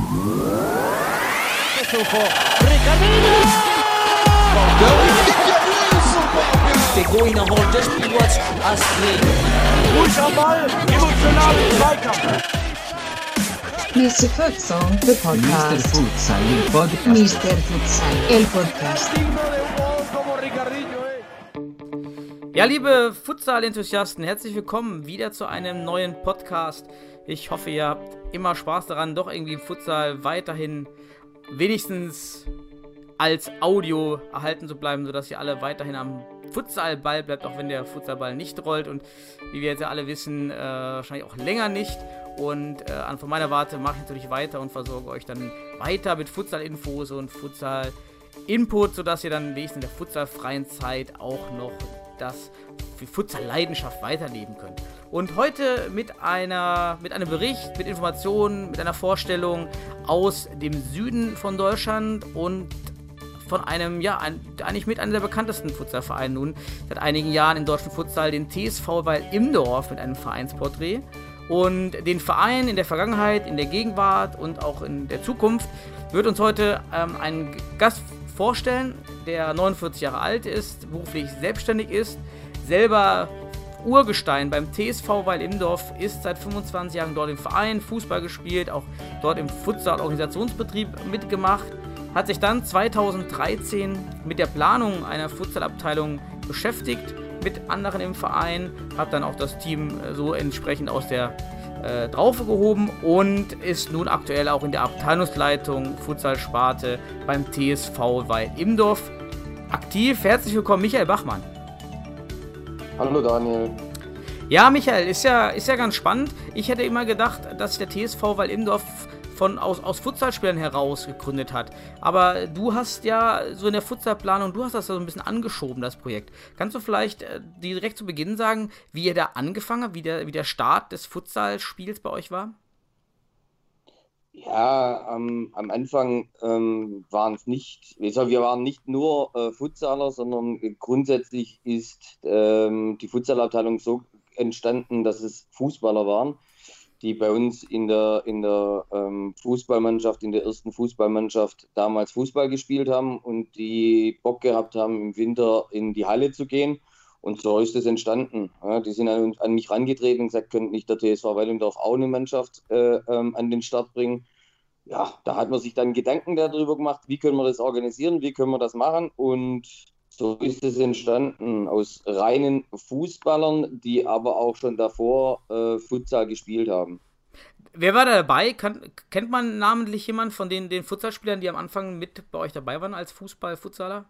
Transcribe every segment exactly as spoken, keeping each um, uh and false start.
Begoina holt das Spiel als Astrid. Ruhig am Ball, emotional im Zweikampf. mister Futsal, the podcast. mister Futsal, il podcast. mister Futsal, el podcast. Ja, liebe Futsal-Enthusiasten, herzlich willkommen wieder zu einem neuen Podcast. Ich hoffe, ihr habt immer Spaß daran, doch irgendwie im Futsal weiterhin wenigstens als Audio erhalten zu bleiben, sodass ihr alle weiterhin am Futsalball bleibt, auch wenn der Futsalball nicht rollt und wie wir jetzt ja alle wissen, äh, wahrscheinlich auch länger nicht. Und äh, von meiner Warte mache ich natürlich weiter und versorge euch dann weiter mit Futsal-Infos und Futsal-Input, sodass ihr dann wenigstens in der futsalfreien Zeit auch noch das für Futsal-Leidenschaft weiterleben könnt. Und heute mit einer, mit einem Bericht, mit Informationen, mit einer Vorstellung aus dem Süden von Deutschland und von einem, ja, ein, eigentlich mit einem der bekanntesten Futsalvereine nun seit einigen Jahren im deutschen Futsal, den T S V Weil-Imdorf, mit einem Vereinsporträt. Und den Verein in der Vergangenheit, in der Gegenwart und auch in der Zukunft wird uns heute ähm, ein Gast vorstellen, der neunundvierzig Jahre alt ist, beruflich selbstständig ist, selber Urgestein beim T S V Weil-Imdorf, ist seit fünfundzwanzig Jahren dort im Verein, Fußball gespielt, auch dort im Futsal-Organisationsbetrieb mitgemacht, hat sich dann zweitausenddreizehn mit der Planung einer Futsalabteilung beschäftigt, mit anderen im Verein, hat dann auch das Team so entsprechend aus der äh, Traufe gehoben und ist nun aktuell auch in der Abteilungsleitung Futsal-Sparte beim T S V Weil-Imdorf aktiv. Herzlich willkommen, Michael Bachmann. Hallo Daniel. Ja, Michael, ist ja, ist ja ganz spannend. Ich hätte immer gedacht, dass sich der T S V Weil-Imdorf von aus, aus Futsalspielern heraus gegründet hat. Aber du hast ja so in der Futsalplanung, du hast das so ein bisschen angeschoben, das Projekt. Kannst du vielleicht äh, direkt zu Beginn sagen, wie ihr da angefangen habt, wie der, wie der Start des Futsalspiels bei euch war? Ja, ähm, am Anfang ähm, waren es nicht, also wir waren nicht nur äh, Futsaler, sondern grundsätzlich ist ähm, die Futsalabteilung so entstanden, dass es Fußballer waren, die bei uns in der, in der ähm, Fußballmannschaft, in der ersten Fußballmannschaft damals Fußball gespielt haben und die Bock gehabt haben, im Winter in die Halle zu gehen. Und so ist es entstanden. Ja, die sind an, an mich herangetreten und gesagt, könnte nicht der T S V Weil-Imdorf auch eine Mannschaft äh, ähm, an den Start bringen. Ja, da hat man sich dann Gedanken darüber gemacht, wie können wir das organisieren, wie können wir das machen. Und so ist es entstanden aus reinen Fußballern, die aber auch schon davor äh, Futsal gespielt haben. Wer war da dabei? Kann, kennt man namentlich jemanden von den, den Futsalspielern, die am Anfang mit bei euch dabei waren als Fußball-Futsaler?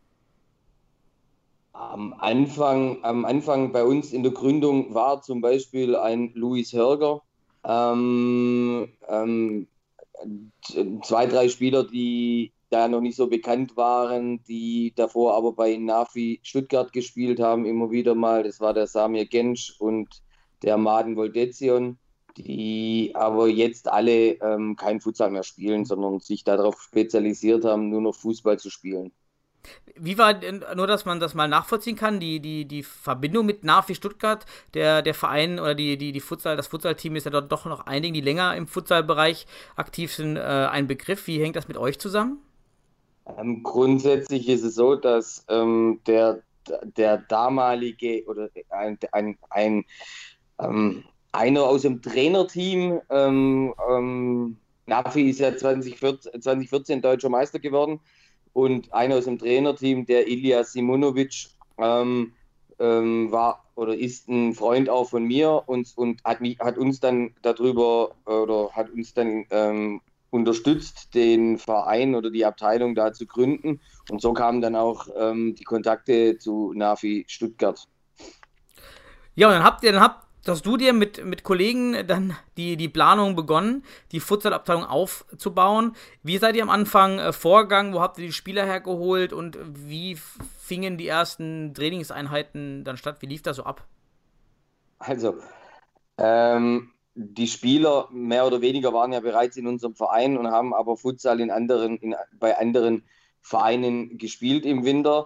Am Anfang, am Anfang bei uns in der Gründung war zum Beispiel ein Luis Hörger, ähm, ähm, zwei, drei Spieler, die da noch nicht so bekannt waren, die davor aber bei Nafi Stuttgart gespielt haben, immer wieder mal. Das war der Samir Gensch und der Maden Voldezion, die aber jetzt alle ähm, kein Futsal mehr spielen, sondern sich darauf spezialisiert haben, nur noch Fußball zu spielen. Wie war, nur dass man das mal nachvollziehen kann, die, die, die Verbindung mit Nafi Stuttgart, der, der Verein oder die, die, die Futsal, das Futsalteam ist ja dort doch noch einigen, die länger im Futsalbereich aktiv sind, äh, ein Begriff. Wie hängt das mit euch zusammen? Ähm, grundsätzlich ist es so, dass ähm, der, der damalige oder ein, ein, ein ähm, einer aus dem Trainerteam, ähm, ähm, Nafi ist ja zwanzig vierzehn deutscher Meister geworden und einer aus dem Trainerteam, der Ilya Simonovic, ähm, ähm, war oder ist ein Freund auch von mir und, und hat, mich, hat uns dann darüber oder hat uns dann ähm, unterstützt, den Verein oder die Abteilung da zu gründen. Und so kamen dann auch ähm, die Kontakte zu Nafi Stuttgart. Ja, und dann habt ihr, dann habt, hast du dir mit, mit Kollegen dann die, die Planung begonnen, die Futsalabteilung aufzubauen. Wie seid ihr am Anfang äh, vorgegangen? Wo habt ihr die Spieler hergeholt und wie fingen die ersten Trainingseinheiten dann statt? Wie lief das so ab? Also, ähm, die Spieler mehr oder weniger waren ja bereits in unserem Verein und haben aber Futsal in anderen, in, bei anderen Vereinen gespielt im Winter.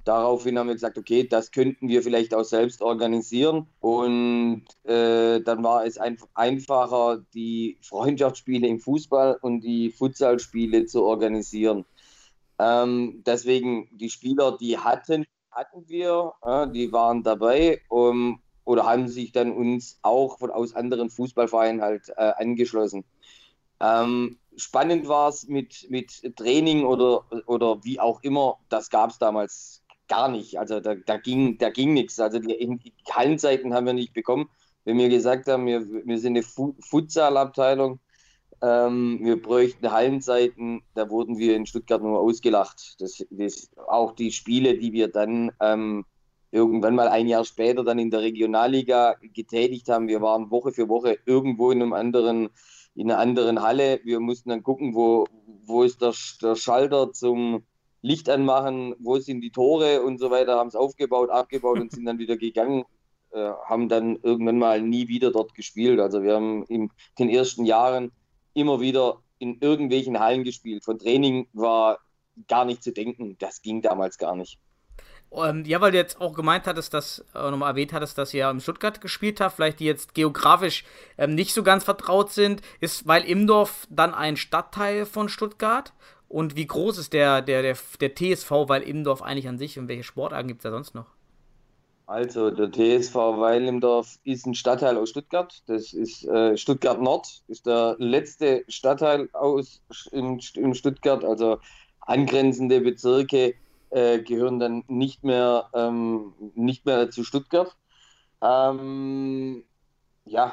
daraufhin haben wir gesagt, okay, das könnten wir vielleicht auch selbst organisieren. Und äh, dann war es einfach einfacher, die Freundschaftsspiele im Fußball und die Futsalspiele zu organisieren. Ähm, deswegen die Spieler, die hatten, hatten wir, äh, die waren dabei um, oder haben sich dann uns auch von aus anderen Fußballvereinen halt äh, angeschlossen. Ähm, spannend war es mit, mit Training oder, oder wie auch immer, das gab es damals gar nicht. Also da, da ging, da ging nichts. Also die, die Hallenzeiten haben wir nicht bekommen. Wenn wir gesagt haben, wir, wir sind eine Fu- Futsal-Abteilung, ähm, wir bräuchten Hallenzeiten, da wurden wir in Stuttgart nur ausgelacht. Das, das, auch die Spiele, die wir dann ähm, irgendwann mal ein Jahr später dann in der Regionalliga getätigt haben, wir waren Woche für Woche irgendwo in einem anderen in einer anderen Halle. Wir mussten dann gucken, wo, wo ist der, der Schalter zum Licht anmachen, wo sind die Tore und so weiter, haben es aufgebaut, abgebaut und sind dann wieder gegangen, äh, haben dann irgendwann mal nie wieder dort gespielt. Also wir haben in den ersten Jahren immer wieder in irgendwelchen Hallen gespielt. Von Training war gar nicht zu denken. Das ging damals gar nicht. Ähm, ja, weil du jetzt auch gemeint hattest, dass, äh, nochmal erwähnt hattest, dass ihr in Stuttgart gespielt habt, vielleicht die jetzt geografisch ähm, nicht so ganz vertraut sind, ist Weil Imdorf dann ein Stadtteil von Stuttgart? Und wie groß ist der, der, der, der T S V Weil Imdorf eigentlich an sich und welche Sportarten gibt es da sonst noch? Also der T S V Weil Imdorf ist ein Stadtteil aus Stuttgart. Das ist äh, Stuttgart Nord, ist der letzte Stadtteil aus in, in Stuttgart, also angrenzende Bezirke Äh, gehören dann nicht mehr, ähm, nicht mehr zu Stuttgart. Ähm, ja.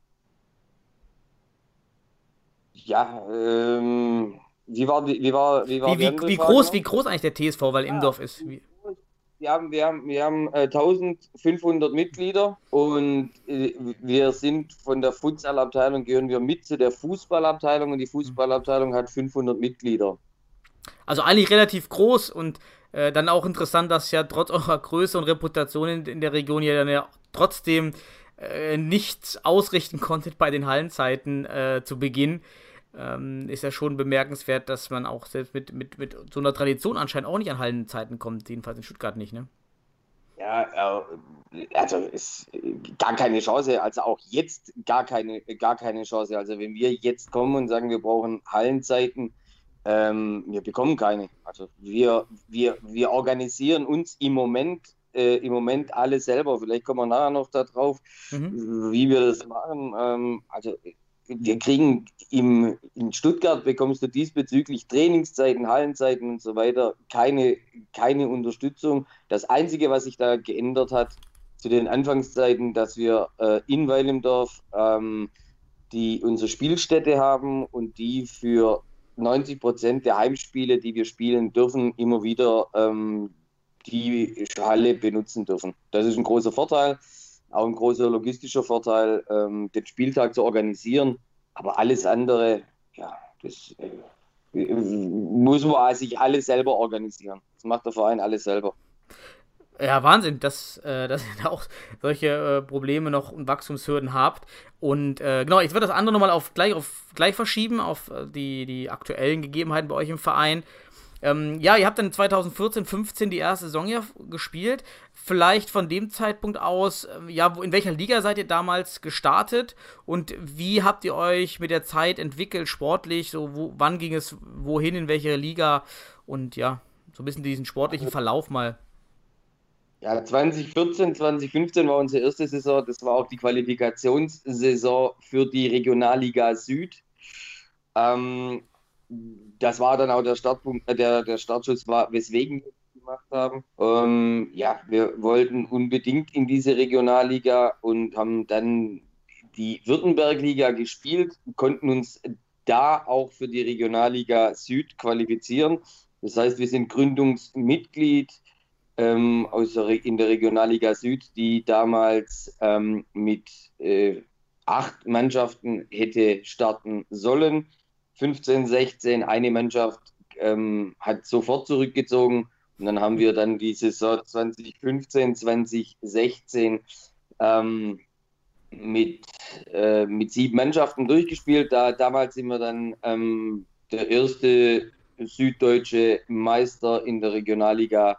Ja, ähm, wie war die, wie war, wie war Wie, die wie, andere wie, Frage groß, noch? wie groß eigentlich der T S V Weil Imdorf ist? Wie, Wir haben, wir haben, wir haben äh, eintausendfünfhundert Mitglieder und äh, wir sind von der Futsal-Abteilung, gehören wir mit zu der Fußballabteilung und die Fußballabteilung hat fünfhundert Mitglieder. Also eigentlich relativ groß und äh, dann auch interessant, dass ja trotz eurer Größe und Reputation in, in der Region ja dann ja trotzdem äh, nichts ausrichten konntet bei den Hallenzeiten äh, zu Beginn. Ähm, ist ja schon bemerkenswert, dass man auch selbst mit, mit, mit so einer Tradition anscheinend auch nicht an Hallenzeiten kommt, jedenfalls in Stuttgart nicht, ne? Ja, äh, also ist gar keine Chance, also auch jetzt gar keine, gar keine Chance. Also wenn wir jetzt kommen und sagen, wir brauchen Hallenzeiten, ähm, wir bekommen keine. Also wir, wir, wir organisieren uns im Moment, äh, im Moment alle selber. Vielleicht kommen wir nachher noch da drauf, Mhm. wie wir das machen. Ähm, also wir kriegen im, in Stuttgart bekommst du diesbezüglich Trainingszeiten, Hallenzeiten und so weiter keine, keine Unterstützung. Das Einzige, was sich da geändert hat zu den Anfangszeiten, dass wir äh, in Weil Imdorf ähm, die unsere Spielstätte haben und die für neunzig Prozent der Heimspiele, die wir spielen dürfen, immer wieder ähm, die Halle benutzen dürfen. Das ist ein großer Vorteil. Auch ein großer logistischer Vorteil, ähm, den Spieltag zu organisieren. Aber alles andere, ja, das äh, muss man sich alles selber organisieren. Das macht der Verein alles selber. Ja, Wahnsinn, dass, äh, dass ihr da auch solche äh, Probleme noch und Wachstumshürden habt. Und äh, genau, ich würde das andere nochmal auf gleich, auf gleich verschieben, auf äh, die, die aktuellen Gegebenheiten bei euch im Verein. Ähm, ja, ihr habt dann zwanzig vierzehn, fünfzehn die erste Saison ja gespielt. Vielleicht von dem Zeitpunkt aus, äh, ja, wo, in welcher Liga seid ihr damals gestartet und wie habt ihr euch mit der Zeit entwickelt, sportlich? So, wo, wann ging es wohin, in welche Liga? Und ja, so ein bisschen diesen sportlichen Verlauf mal. Ja, zwanzig vierzehn, zwanzig fünfzehn war unsere erste Saison. Das war auch die Qualifikationssaison für die Regionalliga Süd. Ähm, das war dann auch der Startpunkt, äh, der, der Startschuss war, weswegen wir das gemacht haben. Ähm, ja, wir wollten unbedingt in diese Regionalliga und haben dann die Württembergliga gespielt, konnten uns da auch für die Regionalliga Süd qualifizieren. Das heißt, wir sind Gründungsmitglied ähm, aus der, in der Regionalliga Süd, die damals ähm, mit äh, acht Mannschaften hätte starten sollen. fünfzehn, sechzehn, eine Mannschaft ähm, hat sofort zurückgezogen und dann haben wir dann die Saison zwanzig fünfzehn, zwanzig sechzehn ähm, mit, äh, mit sieben Mannschaften durchgespielt. Da, damals sind wir dann ähm, der erste süddeutsche Meister in der Regionalliga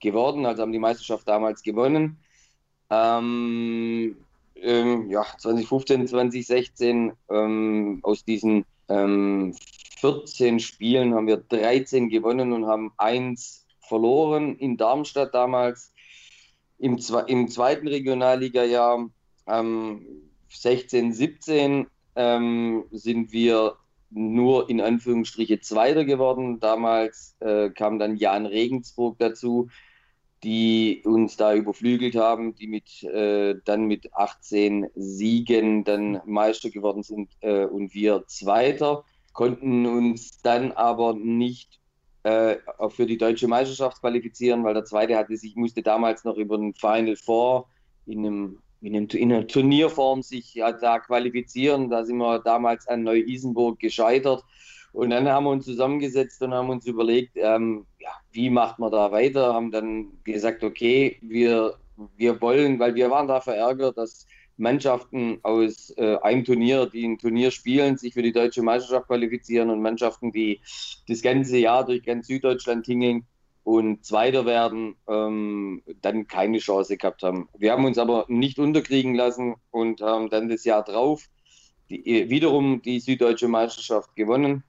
geworden, also haben die Meisterschaft damals gewonnen. Ähm, ähm, ja, zwanzig fünfzehn, zwanzig sechzehn, ähm, aus diesen ähm, vierzehn Spielen haben wir dreizehn gewonnen und haben eins verloren in Darmstadt damals. Im, im zweiten Regionalliga-Jahr, ähm, sechzehn, siebzehn, ähm, sind wir nur in Anführungsstriche Zweiter geworden. Damals äh, kam dann Jan Regensburg dazu, die uns da überflügelt haben, die mit äh, dann mit achtzehn Siegen dann Meister geworden sind äh, und wir Zweiter, konnten uns dann aber nicht äh, für die deutsche Meisterschaft qualifizieren, weil der Zweite hatte sich, musste damals noch über den Final Four in einem in, einem, in einer Turnierform sich ja, da qualifizieren. Da sind wir damals an Neu-Isenburg gescheitert. Und dann haben wir uns zusammengesetzt und haben uns überlegt, ähm, ja, wie macht man da weiter? Haben dann gesagt, okay, wir, wir wollen, weil wir waren da verärgert, dass Mannschaften aus äh, einem Turnier, die ein Turnier spielen, sich für die deutsche Meisterschaft qualifizieren und Mannschaften, die das ganze Jahr durch ganz Süddeutschland tingeln und Zweiter werden, ähm, dann keine Chance gehabt haben. Wir haben uns aber nicht unterkriegen lassen und haben dann das Jahr drauf die, wiederum die Süddeutsche Meisterschaft gewonnen.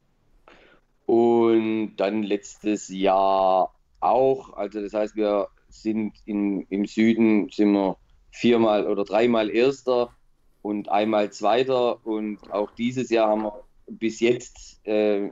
Und dann letztes Jahr auch, also das heißt, wir sind in, im Süden sind wir viermal oder dreimal Erster und einmal Zweiter. Und auch dieses Jahr haben wir bis jetzt, äh,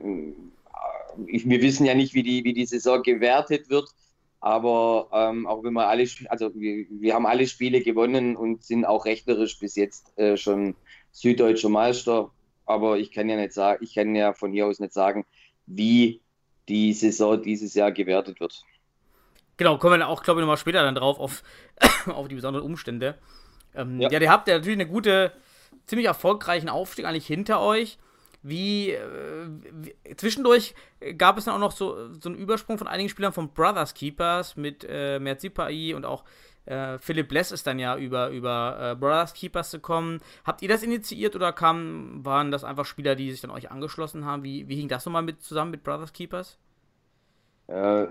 wir wissen ja nicht, wie die, wie die Saison gewertet wird, aber ähm, auch wenn wir alle, also wir, wir haben alle Spiele gewonnen und sind auch rechnerisch bis jetzt äh, schon süddeutscher Meister. Aber ich kann ja nicht sagen, ich kann ja von hier aus nicht sagen, wie die Saison dieses Jahr gewertet wird. Genau, kommen wir auch, glaube ich, nochmal später dann drauf, auf, auf die besonderen Umstände. Ähm, ja. ja, ihr habt ja natürlich eine gute, ziemlich erfolgreichen Aufstieg eigentlich hinter euch. Wie, äh, wie zwischendurch gab es dann auch noch so, so einen Übersprung von einigen Spielern von Brothers Keepers mit äh, Mert Sipai und auch äh, Philipp Bless ist dann ja über, über äh, Brothers Keepers gekommen. Habt ihr das initiiert oder kam, waren das einfach Spieler, die sich dann euch angeschlossen haben? Wie, wie hing das nochmal mit zusammen mit Brothers Keepers? Äh,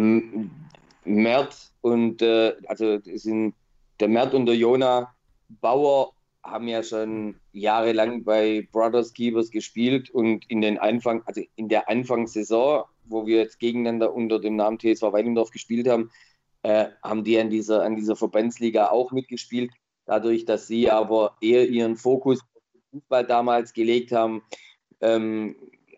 Mert und äh, also sind der Mert und der Jona Bauer haben ja schon jahrelang bei Brothers Keepers gespielt und in den Anfang, also in der Anfangssaison, wo wir jetzt gegeneinander unter dem Namen T S V Weilendorf gespielt haben, äh, haben die an dieser, an dieser Verbandsliga auch mitgespielt. Dadurch, dass sie aber eher ihren Fokus auf den Fußball damals gelegt haben, ähm,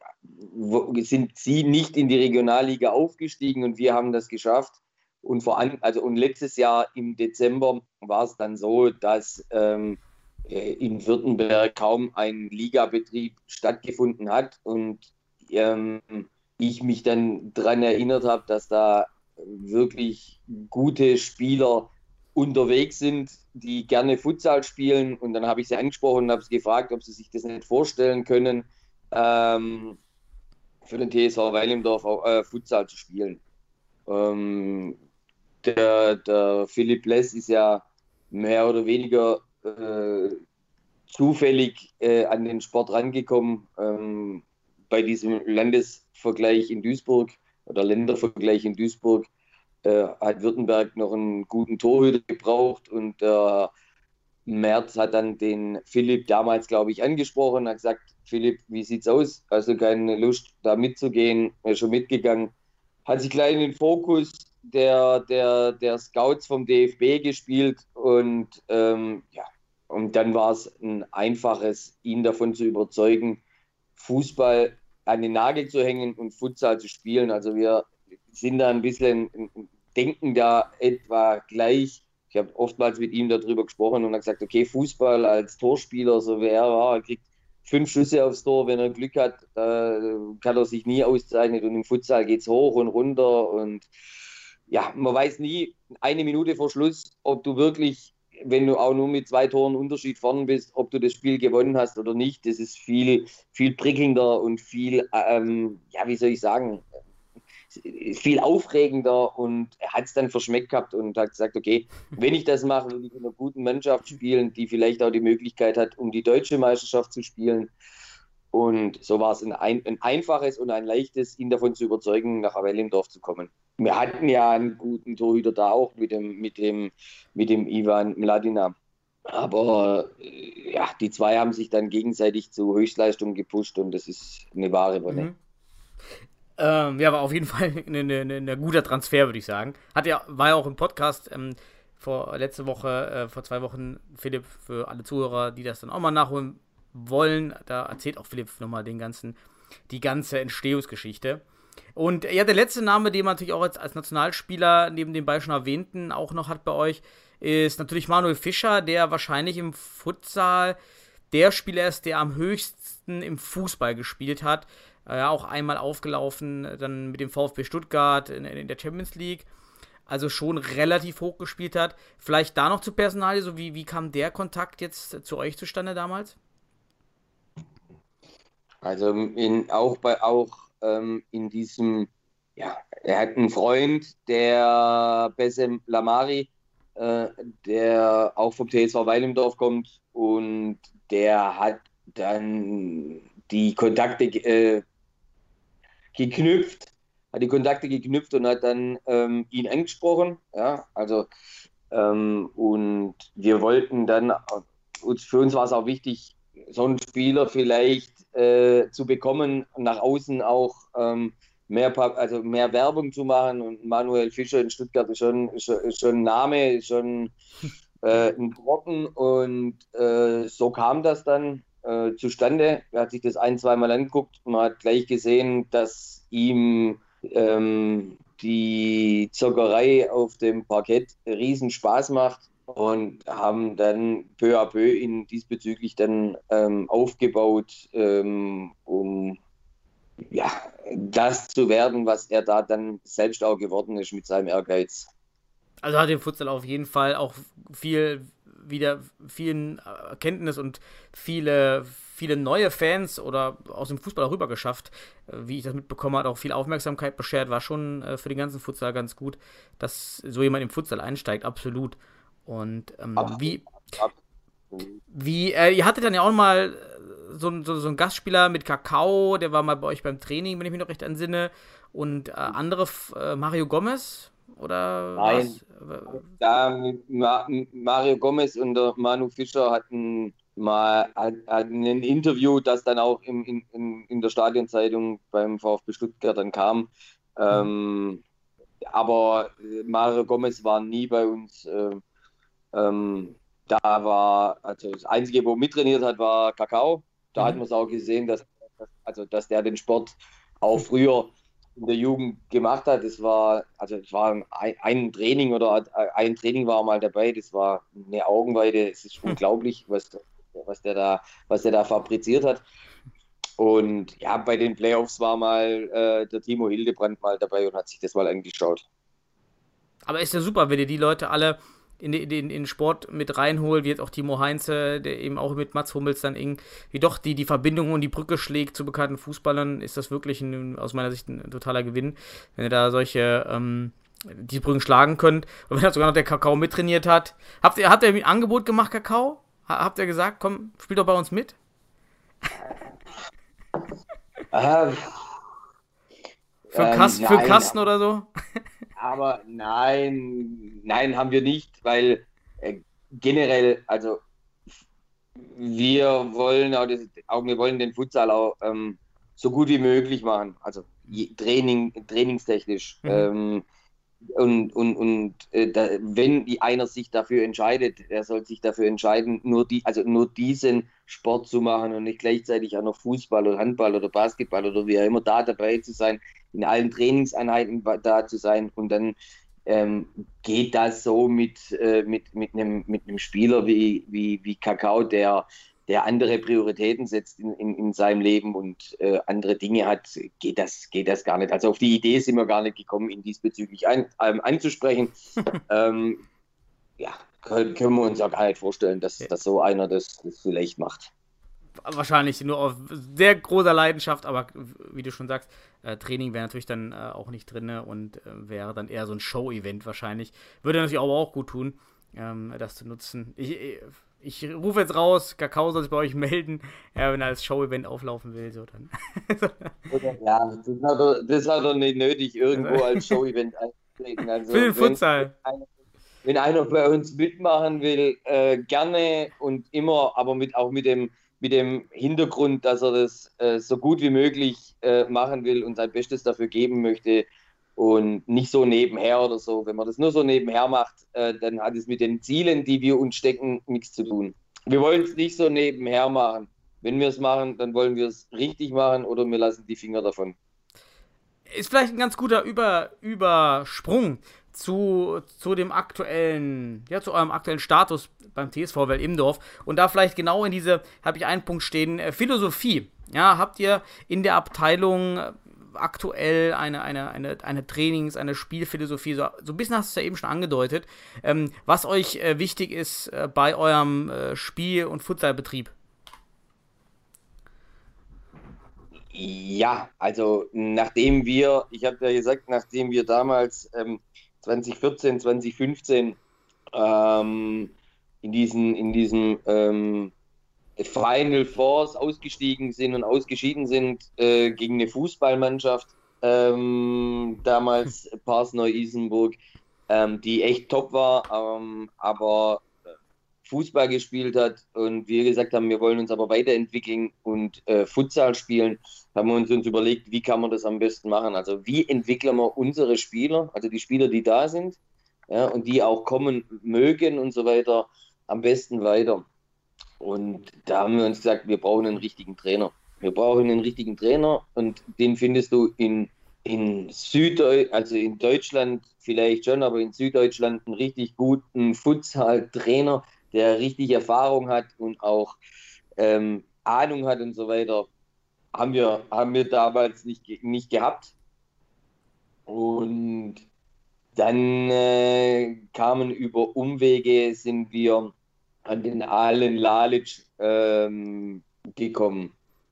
sind sie nicht in die Regionalliga aufgestiegen und wir haben das geschafft. Und vor allem, also und letztes Jahr im Dezember war es dann so, dass ähm, in Württemberg kaum ein Ligabetrieb stattgefunden hat und ähm, ich mich dann daran erinnert habe, dass da wirklich gute Spieler unterwegs sind, die gerne Futsal spielen. Und dann habe ich sie angesprochen und habe sie gefragt, ob sie sich das nicht vorstellen können, ähm, für den T S V Weilendorf auch, äh, Futsal zu spielen. Ähm, der, der Philipp Bless ist ja mehr oder weniger äh, zufällig äh, an den Sport rangekommen, ähm, bei diesem Landesvergleich in Duisburg oder Ländervergleich in Duisburg äh, hat Württemberg noch einen guten Torhüter gebraucht und der äh, Mert hat dann den Philipp damals, glaube ich, angesprochen, hat gesagt, Philipp, wie sieht's aus? Also keine Lust, da mitzugehen, er ist schon mitgegangen, hat sich gleich in den Fokus der, der, der Scouts vom D F B gespielt und ähm, ja, und dann war es ein einfaches, ihn davon zu überzeugen, Fußball an den Nagel zu hängen und Futsal zu spielen. Also wir sind da ein bisschen, denken da etwa gleich. Ich habe oftmals mit ihm darüber gesprochen und er gesagt, okay, Fußball als Torspieler, so wie er war, er kriegt fünf Schüsse aufs Tor, wenn er Glück hat, äh, kann er sich nie auszeichnen und im Futsal geht es hoch und runter und ja, man weiß nie, eine Minute vor Schluss, ob du wirklich, wenn du auch nur mit zwei Toren Unterschied vorne bist, ob du das Spiel gewonnen hast oder nicht. Das ist viel, viel prickelnder und viel, ähm, ja, wie soll ich sagen, viel aufregender und er hat es dann verschmeckt gehabt und hat gesagt, okay, wenn ich das mache, will ich in einer guten Mannschaft spielen, die vielleicht auch die Möglichkeit hat, um die deutsche Meisterschaft zu spielen. Und so war es ein, ein einfaches und ein leichtes, ihn davon zu überzeugen, nach Weilendorf zu kommen. wir hatten ja einen guten Torhüter da auch mit dem, mit dem, mit dem Ivan Mladina. Aber äh, ja, die zwei haben sich dann gegenseitig zu Höchstleistungen gepusht und das ist eine wahre Wonne. Mhm. Ähm, ja, war auf jeden Fall ein eine, eine, eine guter Transfer, würde ich sagen. Hat ja, war ja auch im Podcast ähm, vor letzte Woche, äh, vor zwei Wochen, Philipp, für alle Zuhörer, die das dann auch mal nachholen wollen, da erzählt auch Philipp nochmal den ganzen, die ganze Entstehungsgeschichte. Und ja, der letzte Name, den man natürlich auch als, als Nationalspieler neben den beiden schon erwähnten auch noch hat bei euch, ist natürlich Manuel Fischer, der wahrscheinlich im Futsal der Spieler ist, der am höchsten im Fußball gespielt hat. Äh, auch einmal aufgelaufen, dann mit dem VfB Stuttgart in, in der Champions League. Also schon relativ hoch gespielt hat. Vielleicht da noch zu Personalie, so wie, wie kam der Kontakt jetzt zu euch zustande damals? Also in, auch bei auch ähm, in diesem, ja, er hat einen Freund, der Bessem Lamari, äh, der auch vom T S V Weilendorf kommt und der hat dann die Kontakte äh, geknüpft, hat die Kontakte geknüpft und hat dann ähm, ihn angesprochen. Ja, also ähm, und wir wollten dann, uns, für uns war es auch wichtig, so einen Spieler vielleicht äh, zu bekommen, nach außen auch ähm, mehr, also mehr Werbung zu machen. Und Manuel Fischer in Stuttgart ist schon, ist schon, ist schon ein Name, ist schon äh, ein Brocken. Und äh, so kam das dann äh, zustande. Er hat sich das ein-, zweimal angeguckt und man hat gleich gesehen, dass ihm ähm, die Zockerei auf dem Parkett riesen Spaß macht. Und haben dann peu à peu ihn diesbezüglich dann ähm, aufgebaut, ähm, um ja, das zu werden, was er da dann selbst auch geworden ist mit seinem Ehrgeiz. Also hat im Futsal auf jeden Fall auch viel wieder vielen Erkenntnis und viele, viele neue Fans oder aus dem Fußball auch rüber geschafft, wie ich das mitbekommen habe, auch viel Aufmerksamkeit beschert, war schon äh, für den ganzen Futsal ganz gut, dass so jemand im Futsal einsteigt, absolut. Und ähm, absolut. wie, absolut. wie äh, ihr hattet dann ja auch mal so, so, so einen Gastspieler mit Kakao, der war mal bei euch beim Training, wenn ich mich noch recht entsinne, und äh, andere, äh, Mario Gomez, oder Nein, was? Da, Ma, Mario Gomez und der Manu Fischer hatten mal hatten ein Interview, das dann auch im, in, in der Stadionzeitung beim VfB Stuttgart dann kam. Mhm. Ähm, aber Mario Gomez war nie bei uns. Äh, ähm, da war, also das Einzige, wo mittrainiert hat, war Kakao. Da mhm. hat man es auch gesehen, dass, also, dass der den Sport auch früher in der Jugend gemacht hat. Das war, also es war ein, ein Training oder ein Training war mal dabei, das war eine Augenweide. Es ist unglaublich, was, was, der da, was der da fabriziert hat. Und ja, bei den Playoffs war mal äh, der Timo Hildebrand mal dabei und hat sich das mal angeschaut. Aber ist ja super, wenn ihr die Leute alle in den, in den Sport mit reinholt, wie jetzt auch Timo Heinze, der eben auch mit Mats Hummels dann irgendwie doch die, die Verbindung und die Brücke schlägt zu bekannten Fußballern, ist das wirklich ein, aus meiner Sicht ein totaler Gewinn, wenn ihr da solche ähm, die Brücken schlagen könnt. Und wenn da sogar noch der Kakao mittrainiert hat. Habt ihr, habt ihr ein Angebot gemacht, Kakao? Habt ihr gesagt, komm, spiel doch bei uns mit? äh, für, ähm, Kasten, nein, für Kasten oder so? Aber nein, nein, haben wir nicht, weil äh, generell, also wir wollen auch, das, auch wir wollen den Futsal auch ähm, so gut wie möglich machen, also je, Training, trainingstechnisch. Mhm. Ähm, und und, und äh, da, wenn die einer sich dafür entscheidet, der soll sich dafür entscheiden, nur die, also nur diesen Sport zu machen und nicht gleichzeitig auch noch Fußball oder Handball oder Basketball oder wie auch immer da dabei zu sein, in allen Trainingseinheiten da zu sein. Und dann ähm, geht das so mit, äh, mit, mit, einem, mit einem Spieler wie, wie, wie Kakao, der, der andere Prioritäten setzt in, in, in seinem Leben und äh, andere Dinge hat, geht das, geht das gar nicht. Also auf die Idee sind wir gar nicht gekommen, ihn diesbezüglich ein, ähm, anzusprechen. ähm, ja, können, können wir uns auch gar nicht vorstellen, dass, dass so einer das, das vielleicht macht. Wahrscheinlich nur auf sehr großer Leidenschaft, aber wie du schon sagst, äh, Training wäre natürlich dann äh, auch nicht drin und äh, wäre dann eher so ein Show-Event wahrscheinlich. Würde natürlich aber auch gut tun, ähm, das zu nutzen. Ich, ich, ich rufe jetzt raus, Kakao soll sich bei euch melden, ja, wenn er als Show-Event auflaufen will, so dann. Ja, das hat, er, das hat er nicht nötig, irgendwo als Show-Event einzutreten. Also, Für den wenn Futsal. einer, wenn einer bei uns mitmachen will, äh, gerne und immer, aber mit, auch mit dem, mit dem Hintergrund, dass er das äh, so gut wie möglich äh, machen will und sein Bestes dafür geben möchte und nicht so nebenher oder so. Wenn man das nur so nebenher macht, äh, dann hat es mit den Zielen, die wir uns stecken, nichts zu tun. Wir wollen es nicht so nebenher machen. Wenn wir es machen, dann wollen wir es richtig machen oder wir lassen die Finger davon. Ist vielleicht ein ganz guter Über, Übersprung zu, zu dem aktuellen, ja, zu eurem aktuellen Status beim T S V Well-Imdorf. Und da vielleicht genau in diese, habe ich einen Punkt stehen, äh, Philosophie. Ja, habt ihr in der Abteilung aktuell eine, eine, eine, eine Trainings-, eine Spielphilosophie, so, so ein bisschen hast du es ja eben schon angedeutet, ähm, was euch äh, wichtig ist äh, bei eurem äh, Spiel- und Futsalbetrieb? Ja, also nachdem wir, ich habe ja gesagt, nachdem wir damals ähm, zwanzig vierzehn, zwanzig fünfzehn ähm, in diesen, in diesen ähm, Final Fours ausgestiegen sind und ausgeschieden sind äh, gegen eine Fußballmannschaft, ähm, damals Pars Neu-Isenburg, ähm, die echt top war, ähm, aber Fußball gespielt hat und wir gesagt haben, wir wollen uns aber weiterentwickeln und äh, Futsal spielen, haben wir uns, uns überlegt, wie kann man das am besten machen. Also wie entwickeln wir unsere Spieler, also die Spieler, die da sind, ja, und die auch kommen mögen und so weiter, am besten weiter. Und da haben wir uns gesagt, wir brauchen einen richtigen Trainer. Wir brauchen einen richtigen Trainer und den findest du in, in Süddeutschland, also in Deutschland vielleicht schon, aber in Süddeutschland einen richtig guten Futsal-Trainer, der richtig Erfahrung hat und auch ähm, Ahnung hat und so weiter, haben wir, haben wir damals nicht, nicht gehabt. Und dann äh, kamen über Umwege, sind wir an den Alen Lalic ähm, gekommen.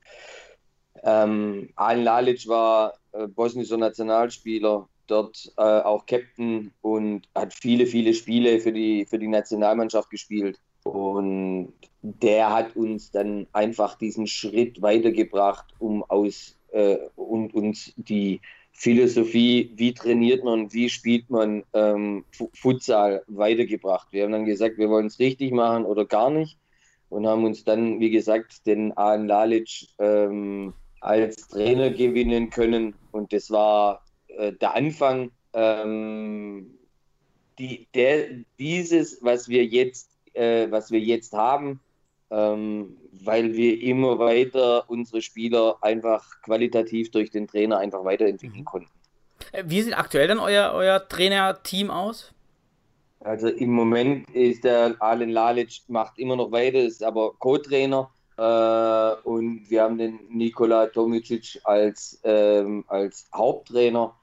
Ähm, Alen Lalic war äh, bosnischer Nationalspieler, dort äh, auch Captain und hat viele, viele Spiele für die, für die Nationalmannschaft gespielt. Und der hat uns dann einfach diesen Schritt weitergebracht, um aus äh, und uns die Philosophie, wie trainiert man, wie spielt man ähm, Futsal weitergebracht. Wir haben dann gesagt, wir wollen es richtig machen oder gar nicht und haben uns dann, wie gesagt, den Alen Lalic ähm, als Trainer gewinnen können und das war äh, der Anfang. Ähm, die, der, dieses, was wir jetzt, äh, was wir jetzt haben, ähm, weil wir immer weiter unsere Spieler einfach qualitativ durch den Trainer einfach weiterentwickeln konnten. Wie sieht aktuell dann euer, euer Trainerteam aus? Also im Moment ist der Alen Lalic, macht immer noch weiter, ist aber Co-Trainer äh, und wir haben den Nikola Tomicic als, ähm, als Haupttrainer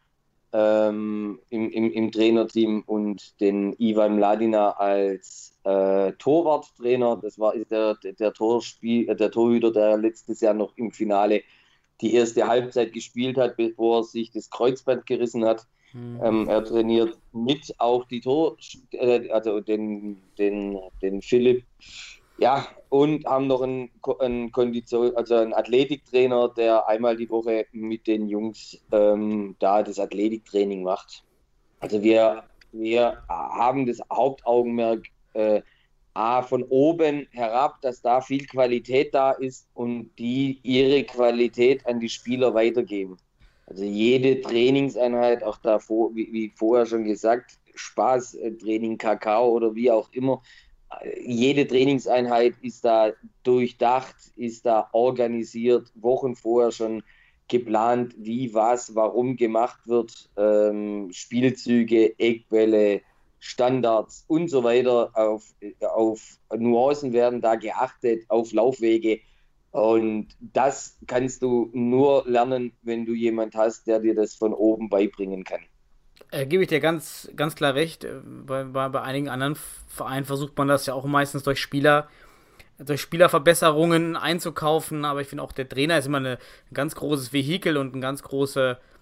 ähm, im, im, im Trainerteam und den Ivan Mladina als Äh, Torwarttrainer. Das war ist der, der, Torspiel, äh, der Torhüter, der letztes Jahr noch im Finale die erste Halbzeit gespielt hat, bevor er sich das Kreuzband gerissen hat. Mhm. Ähm, er trainiert mit auch die Tor, äh, also den, den, den Philipp. Ja, und haben noch einen, einen Kondition, also einen Athletiktrainer, der einmal die Woche mit den Jungs ähm, da das Athletiktraining macht. Also wir, wir haben das Hauptaugenmerk Äh, A, von oben herab, dass da viel Qualität da ist und die ihre Qualität an die Spieler weitergeben. Also jede Trainingseinheit, auch davor, wie, wie vorher schon gesagt, Spaßtraining, Kakao oder wie auch immer, jede Trainingseinheit ist da durchdacht, ist da organisiert, Wochen vorher schon geplant, wie, was, warum gemacht wird, ähm, Spielzüge, Eckbälle, Standards und so weiter, auf, auf Nuancen werden da geachtet, auf Laufwege und das kannst du nur lernen, wenn du jemand hast, der dir das von oben beibringen kann. Äh, gebe ich dir ganz, ganz klar recht, bei, bei, bei einigen anderen Vereinen versucht man das ja auch meistens durch Spieler, durch Spielerverbesserungen einzukaufen, aber ich finde auch der Trainer ist immer eine, ein ganz großes Vehikel und ein ganz große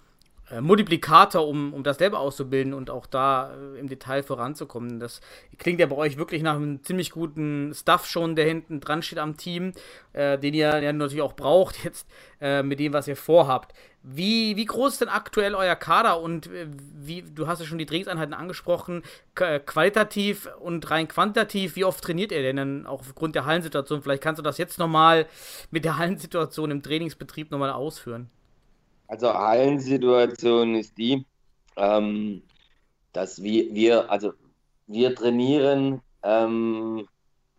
Multiplikator, um, um das selber auszubilden und auch da äh, im Detail voranzukommen. Das klingt ja bei euch wirklich nach einem ziemlich guten Stuff schon, der hinten dran steht am Team, äh, den ihr ja natürlich auch braucht jetzt äh, mit dem, was ihr vorhabt. Wie, wie groß ist denn aktuell euer Kader und äh, wie, du hast ja schon die Trainingseinheiten angesprochen, k- qualitativ und rein quantitativ, wie oft trainiert ihr denn dann auch aufgrund der Hallensituation? Vielleicht kannst du das jetzt nochmal mit der Hallensituation im Trainingsbetrieb nochmal ausführen. Also Hallensituation ist die, ähm, dass wir, wir, also wir trainieren, ähm,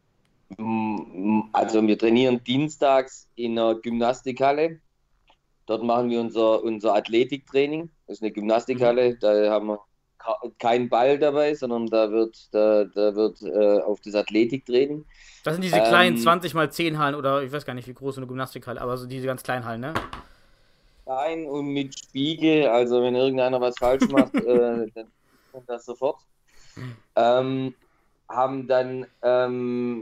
m- also wir trainieren dienstags in einer Gymnastikhalle. Dort machen wir unser, unser Athletiktraining. Das ist eine Gymnastikhalle, da haben wir ka- keinen Ball dabei, sondern da wird, da, da wird äh, auf das Athletiktraining. Das sind diese Ähm, kleinen zwanzig mal zehn Hallen oder ich weiß gar nicht, wie groß so eine Gymnastikhalle, aber so diese ganz kleinen Hallen, ne? Klein und mit Spiegel, also wenn irgendeiner was falsch macht, äh, dann kommt das sofort. Ähm, haben dann ähm,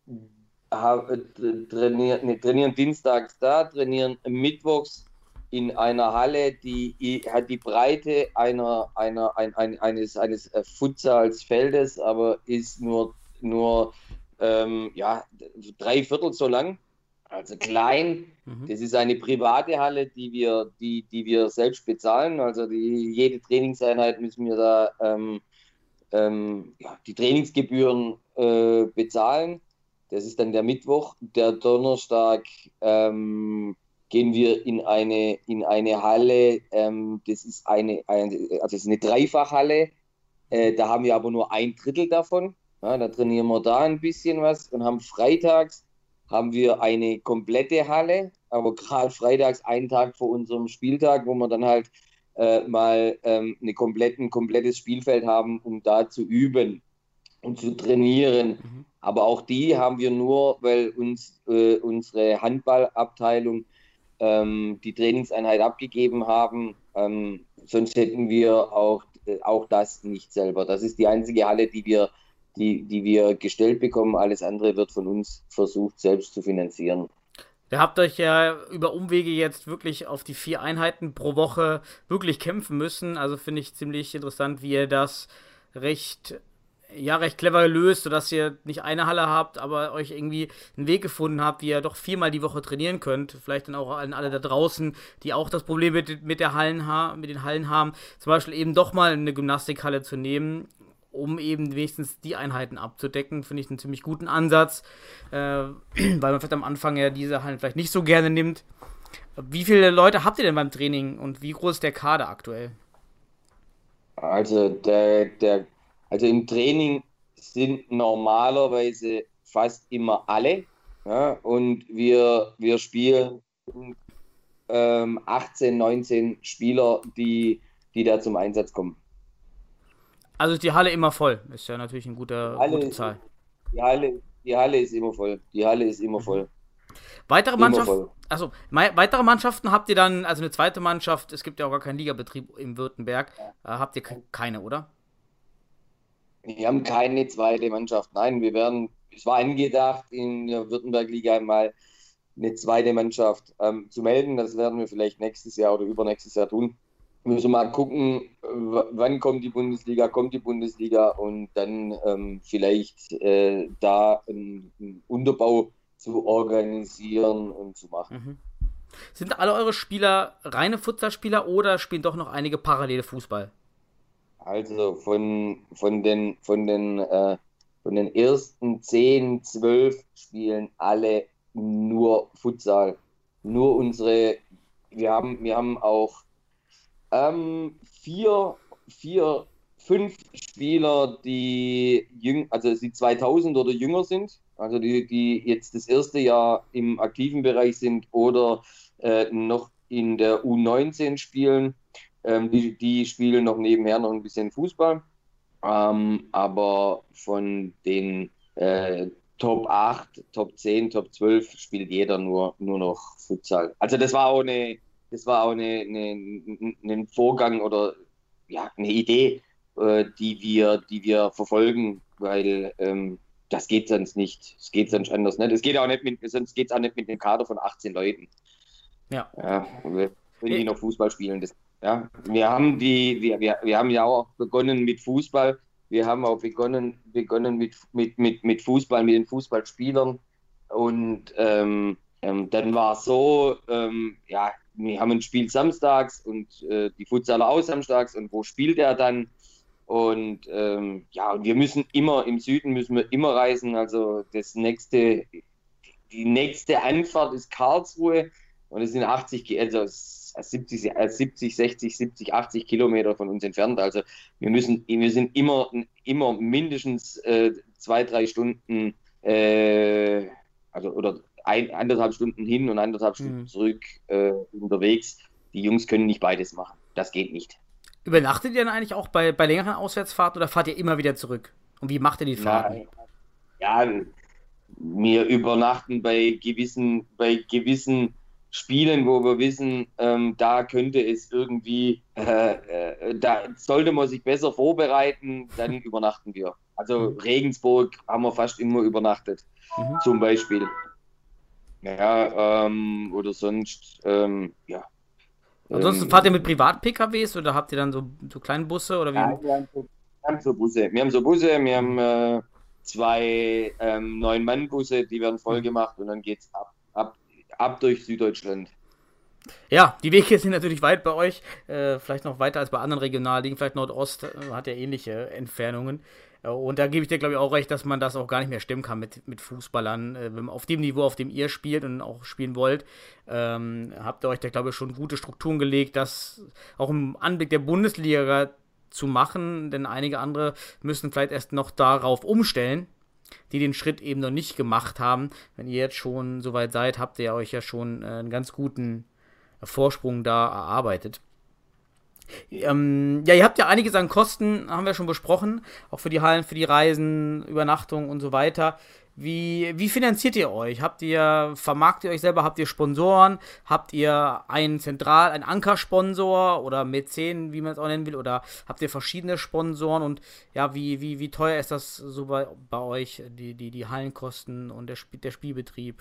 ha- äh, trainieren, nee, trainieren dienstags da, trainieren mittwochs in einer Halle, die i- hat die Breite einer, einer ein, ein, eines, eines äh, Futsalsfeldes, aber ist nur, nur ähm, ja, drei Viertel so lang. Also klein. Mhm. Das ist eine private Halle, die wir, die, die wir selbst bezahlen. Also die, jede Trainingseinheit müssen wir da ähm, ähm, ja, die Trainingsgebühren äh, bezahlen. Das ist dann der Mittwoch. Der Donnerstag ähm, gehen wir in eine, in eine Halle. Ähm, das ist eine, eine, also das ist eine Dreifachhalle. Äh, da haben wir aber nur ein Drittel davon. Ja, da trainieren wir da ein bisschen was und haben freitags haben wir eine komplette Halle, aber gerade freitags einen Tag vor unserem Spieltag, wo wir dann halt äh, mal ähm, eine komplett, ein komplettes Spielfeld haben, um da zu üben und zu trainieren. Mhm. Aber auch die haben wir nur, weil uns äh, unsere Handballabteilung ähm, die Trainingseinheit abgegeben haben. Ähm, sonst hätten wir auch, äh, auch das nicht selber. Das ist die einzige Halle, die wir Die, die wir gestellt bekommen. Alles andere wird von uns versucht, selbst zu finanzieren. Ihr habt euch ja über Umwege jetzt wirklich auf die vier Einheiten pro Woche wirklich kämpfen müssen. Also finde ich ziemlich interessant, wie ihr das recht, ja, recht clever löst, sodass ihr nicht eine Halle habt, aber euch irgendwie einen Weg gefunden habt, wie ihr doch viermal die Woche trainieren könnt. Vielleicht dann auch an alle da draußen, die auch das Problem mit, mit, der Hallen ha- mit den Hallen haben, zum Beispiel eben doch mal eine Gymnastikhalle zu nehmen, um eben wenigstens die Einheiten abzudecken, finde ich einen ziemlich guten Ansatz, äh, weil man vielleicht am Anfang ja diese Hallen vielleicht nicht so gerne nimmt. Wie viele Leute habt ihr denn beim Training und wie groß ist der Kader aktuell? Also, der, der, also im Training sind normalerweise fast immer alle. Ja, und wir, wir spielen ähm, achtzehn, neunzehn Spieler, die, die da zum Einsatz kommen. Also ist die Halle immer voll. Ist ja natürlich eine gute, Halle gute ist- Zahl. Die Halle, die Halle ist immer voll. Die Halle ist immer voll. Weitere Immer Mannschaften, voll. also weitere Mannschaften habt ihr dann, also eine zweite Mannschaft, es gibt ja auch gar keinen Ligabetrieb im Württemberg, äh, habt ihr ke- keine, oder? Wir haben keine zweite Mannschaft. Nein, wir werden, es war angedacht, in der Württemberg-Liga mal eine zweite Mannschaft ähm, zu melden. Das werden wir vielleicht nächstes Jahr oder übernächstes Jahr tun. Wir müssen mal gucken, w- wann kommt die Bundesliga, kommt die Bundesliga und dann ähm, vielleicht äh, da einen, einen Unterbau zu organisieren und zu machen. Mhm. Sind alle eure Spieler reine Futsalspieler oder spielen doch noch einige parallele Fußball? Also von, von den, von den, äh, von den ersten zehn, zwölf spielen alle nur Futsal. Nur unsere, wir haben, wir haben auch ähm, vier, vier, fünf Spieler, die jüng, also die zweitausend oder jünger sind, also die, die jetzt das erste Jahr im aktiven Bereich sind oder äh, noch in der U neunzehn spielen. Ähm, die, die spielen noch nebenher noch ein bisschen Fußball. Ähm, aber von den äh, Top acht, Top zehn, Top zwölf spielt jeder nur, nur noch Futsal. Also das war auch eine, das war auch eine, eine, ein Vorgang oder ja, eine Idee, äh, die wir, die wir verfolgen, weil ähm, das geht sonst nicht. Es geht sonst anders nicht. Es geht auch nicht mit, sonst geht es auch nicht mit einem Kader von achtzehn Leuten. Ja. Ja, wenn die noch Fußball spielen, das Ja, wir haben die, wir, wir, wir haben ja auch begonnen mit Fußball. Wir haben auch begonnen, begonnen mit, mit, mit, mit Fußball, mit den Fußballspielern. Und ähm, ähm, dann war es so, ähm, ja, wir haben ein Spiel samstags und äh, die Futsaler auch samstags. Und wo spielt er dann? Und ähm, ja, und wir müssen immer, im Süden müssen wir immer reisen. Also das nächste, die nächste Anfahrt ist Karlsruhe und es sind achtzig, also siebzig, siebzig, sechzig, siebzig, achtzig Kilometer von uns entfernt. Also wir müssen, wir sind immer, immer mindestens äh, zwei, drei Stunden, äh, also oder ein, anderthalb Stunden hin und anderthalb Stunden Mhm. zurück äh, unterwegs. Die Jungs können nicht beides machen. Das geht nicht. Übernachtet ihr dann eigentlich auch bei, bei längeren Auswärtsfahrten oder fahrt ihr immer wieder zurück? Und wie macht ihr die Fahrten? Na, ja, wir übernachten bei gewissen, bei gewissen Spielen, wo wir wissen, ähm, da könnte es irgendwie, äh, äh, da sollte man sich besser vorbereiten, dann übernachten wir. Also Regensburg haben wir fast immer übernachtet, Mhm. zum Beispiel. Ja, ähm, oder sonst, ähm, ja. Ansonsten Ähm, fahrt ihr mit Privat-P K Ws oder habt ihr dann so, so kleine Busse oder wie? Ja, wir haben so, wir haben so Busse. Wir haben so Busse, wir haben äh, zwei ähm, Neun-Mann-Busse, die werden voll gemacht und dann geht's ab, ab, ab durch Süddeutschland. Ja, die Wege sind natürlich weit bei euch, äh, vielleicht noch weiter als bei anderen Regionalligen, vielleicht Nordost äh, hat ja ähnliche Entfernungen. Äh, und da gebe ich dir, glaube ich, auch recht, dass man das auch gar nicht mehr stemmen kann mit, mit Fußballern. Äh, wenn man auf dem Niveau, auf dem ihr spielt und auch spielen wollt, ähm, habt ihr euch da, glaube ich, schon gute Strukturen gelegt, das auch im Anblick der Bundesliga zu machen, denn einige andere müssen vielleicht erst noch darauf umstellen, die den Schritt eben noch nicht gemacht haben. Wenn ihr jetzt schon so weit seid, habt ihr euch ja schon äh, einen ganz guten Vorsprung da erarbeitet. Ähm, ja, ihr habt ja einiges an Kosten, haben wir schon besprochen, auch für die Hallen, für die Reisen, Übernachtung und so weiter. Wie, wie finanziert ihr euch? Habt ihr, vermarktet ihr euch selber, habt ihr Sponsoren, habt ihr einen Zentral, einen Ankersponsor oder Mäzen, wie man es auch nennen will, oder habt ihr verschiedene Sponsoren und ja, wie, wie, wie teuer ist das so bei, bei euch, die, die, die Hallenkosten und der, Sp- der Spielbetrieb?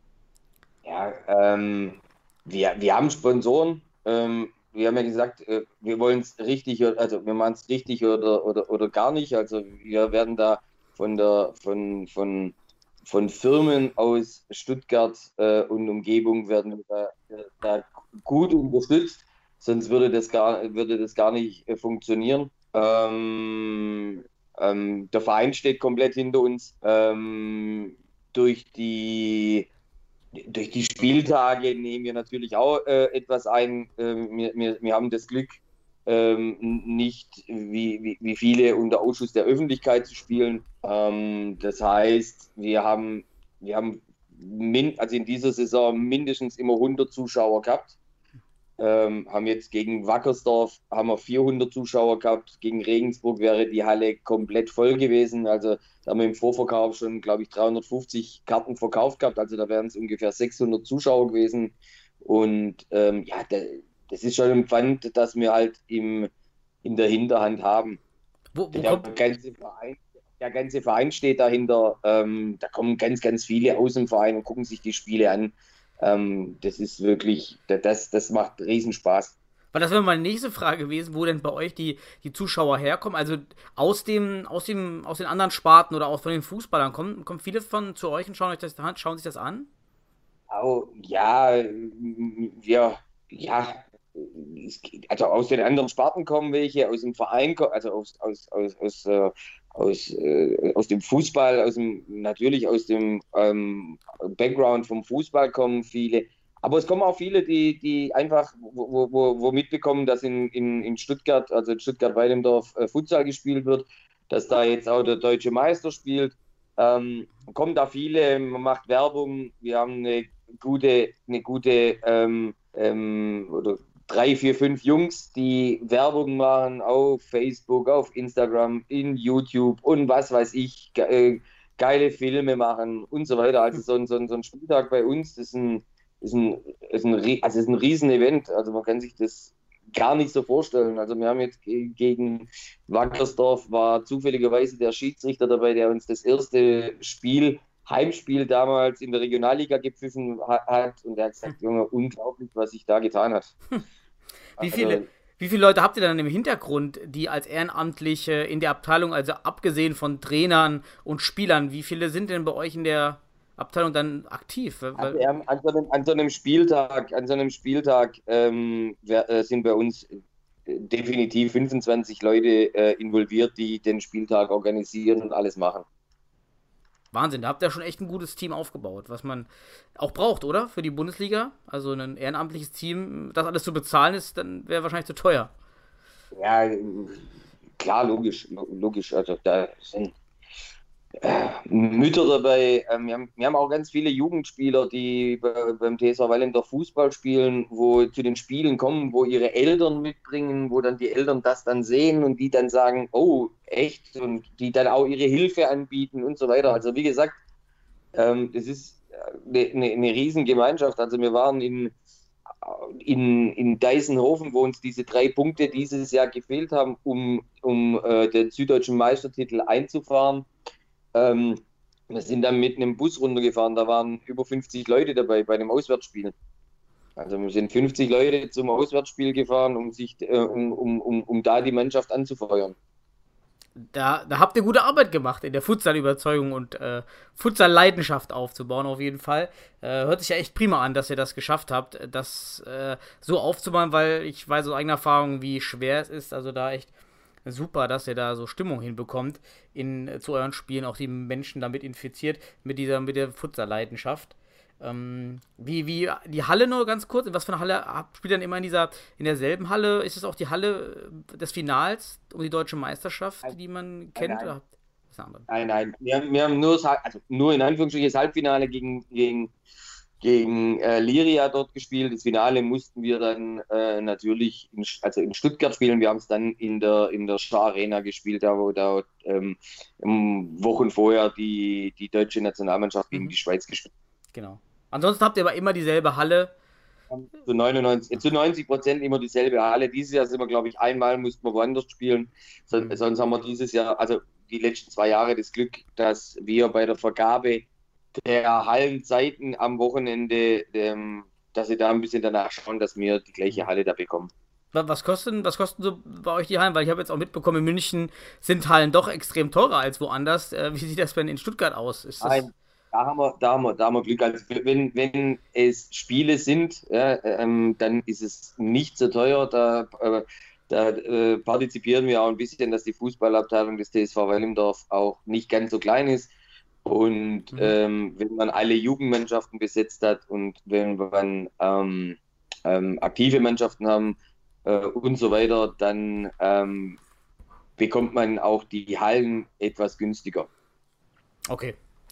Ja, ähm, wir, wir haben Sponsoren. Ähm, wir haben ja gesagt, äh, wir wollen es richtig, oder- also wir machen es richtig oder, oder, oder gar nicht. Also wir werden da von der von, von, von Firmen aus Stuttgart äh, und Umgebung werden wir da, da gut unterstützt, sonst würde das gar, würde das gar nicht äh, funktionieren. Ähm, ähm, der Verein steht komplett hinter uns. Ähm, durch die Durch die Spieltage nehmen wir natürlich auch äh, etwas ein. Ähm, wir, wir, wir haben das Glück, ähm, nicht wie, wie, wie viele unter Ausschuss der Öffentlichkeit zu spielen. Ähm, das heißt, wir haben, wir haben min, also in dieser Saison mindestens immer hundert Zuschauer gehabt. Ähm, haben jetzt gegen Wackersdorf haben wir vierhundert Zuschauer gehabt. Gegen Regensburg wäre die Halle komplett voll gewesen. Also da haben wir im Vorverkauf schon, glaube ich, dreihundertfünfzig Karten verkauft gehabt. Also da wären es ungefähr sechshundert Zuschauer gewesen. Und ähm, ja, da, das ist schon ein Pfand, das wir halt im, in der Hinterhand haben. Wo, wo Der kommt, ganze Verein, der ganze Verein steht dahinter. Ähm, da kommen ganz, ganz viele aus dem Verein und gucken sich die Spiele an. Ähm, das ist wirklich, das, das macht Riesenspaß. Weil das wäre meine nächste Frage gewesen, wo denn bei euch die, die Zuschauer herkommen. Also aus dem, aus dem, aus den anderen Sparten oder auch von den Fußballern kommen, kommen viele von zu euch und schauen euch das, schauen sich das an? Oh, ja, wir, ja, es geht- also aus den anderen Sparten kommen welche, aus dem Verein, ko- also aus, aus, aus, aus, äh, aus, äh, aus dem Fußball, aus dem, natürlich aus dem ähm, Background vom Fußball kommen viele. Aber es kommen auch viele, die, die einfach, wo, wo, wo mitbekommen, dass in, in, in Stuttgart, also in Stuttgart-Weidendorf, äh, Futsal gespielt wird, dass da jetzt auch der deutsche Meister spielt. Ähm, kommen da viele, man macht Werbung, wir haben eine gute, eine gute ähm, ähm, oder drei, vier, fünf Jungs, die Werbung machen auf Facebook, auf Instagram, in YouTube und was weiß ich, ge äh, geile Filme machen und so weiter. Also so ein, so ein, so ein Spieltag bei uns ist ein, ist ein, ist ein, rie- also ist ein Riesen-Event. Also man kann sich das gar nicht so vorstellen. Also wir haben jetzt ge- gegen Wackersdorf war zufälligerweise der Schiedsrichter dabei, der uns das erste Spiel, Heimspiel damals in der Regionalliga gepfiffen ha- hat und der hat gesagt, Junge, unglaublich, was sich da getan hat. Wie Also, viele, Wie viele Leute habt ihr dann im Hintergrund, die als Ehrenamtliche in der Abteilung, also abgesehen von Trainern und Spielern, wie viele sind denn bei euch in der Abteilung dann aktiv? Weil, Also, ähm, an, so einem, an so einem Spieltag, an so einem Spieltag ähm, wer, äh, sind bei uns äh, definitiv fünfundzwanzig Leute äh, involviert, die den Spieltag organisieren und alles machen. Wahnsinn, da habt ihr schon echt ein gutes Team aufgebaut, was man auch braucht, oder? Für die Bundesliga. Also ein ehrenamtliches Team, das alles zu bezahlen ist, dann wäre wahrscheinlich zu teuer. Ja, klar, logisch, logisch. Also da sind äh, Mütter dabei. Ähm, wir, haben, wir haben auch ganz viele Jugendspieler, die bei, beim T S V Wallendorf Fußball spielen, wo zu den Spielen kommen, wo ihre Eltern mitbringen, wo dann die Eltern das dann sehen und die dann sagen, oh, echt? Und die dann auch ihre Hilfe anbieten und so weiter. Also wie gesagt, ähm, das ist eine, eine, eine Riesengemeinschaft. Also wir waren in In, in Deisenhofen, wo uns diese drei Punkte dieses Jahr gefehlt haben, um, um äh, den süddeutschen Meistertitel einzufahren. Ähm, wir sind dann mit einem Bus runtergefahren, da waren über fünfzig Leute dabei bei einem Auswärtsspiel. Also wir sind fünfzig Leute zum Auswärtsspiel gefahren, um, sich, äh, um, um, um, um da die Mannschaft anzufeuern. Da, da habt ihr gute Arbeit gemacht, in der Futsal-Überzeugung und äh, Futsal-Leidenschaft aufzubauen, auf jeden Fall. Äh, hört sich ja echt prima an, dass ihr das geschafft habt, das äh, so aufzubauen, weil ich weiß aus eigener Erfahrung, wie schwer es ist. Also da echt super, dass ihr da so Stimmung hinbekommt in, zu euren Spielen, auch die Menschen damit infiziert, mit dieser mit der Futsal-Leidenschaft. Ähm, wie, wie, die Halle nur ganz kurz, was für eine Halle spielt dann immer in dieser, in derselben Halle? Ist es auch die Halle des Finals um die deutsche Meisterschaft, die man kennt? Nein, oder? nein, nein. Wir haben, wir haben nur, das, also nur in Anführungsstrichen das Halbfinale gegen, gegen, gegen äh, Liria dort gespielt. Das Finale mussten wir dann äh, natürlich in, also in Stuttgart spielen. Wir haben es dann in der, in der Star Arena gespielt, da wo da ähm, Wochen vorher die, die deutsche Nationalmannschaft gegen mhm. die Schweiz gespielt hat. Genau. Ansonsten habt ihr aber immer dieselbe Halle. Zu neunundneunzig, zu neunzig Prozent immer dieselbe Halle. Dieses Jahr sind wir, glaube ich, einmal mussten wir woanders spielen. So, mhm. Sonst haben wir dieses Jahr, also die letzten zwei Jahre das Glück, dass wir bei der Vergabe der Hallenzeiten am Wochenende, ähm, dass sie da ein bisschen danach schauen, dass wir die gleiche Halle da bekommen. Was kosten, was kosten so bei euch die Hallen? Weil ich habe jetzt auch mitbekommen, in München sind Hallen doch extrem teurer als woanders. Wie sieht das denn in Stuttgart aus? Ist das Nein. Da haben, wir, da, haben wir, da haben wir Glück. Also wenn, wenn es Spiele sind, ja, ähm, dann ist es nicht so teuer. Da, äh, da äh, partizipieren wir auch ein bisschen, dass die Fußballabteilung des T S V Wellendorf auch nicht ganz so klein ist. Und mhm. ähm, wenn man alle Jugendmannschaften besetzt hat und wenn man ähm, ähm, aktive Mannschaften haben äh, und so weiter, dann ähm, bekommt man auch die Hallen etwas günstiger. Okay.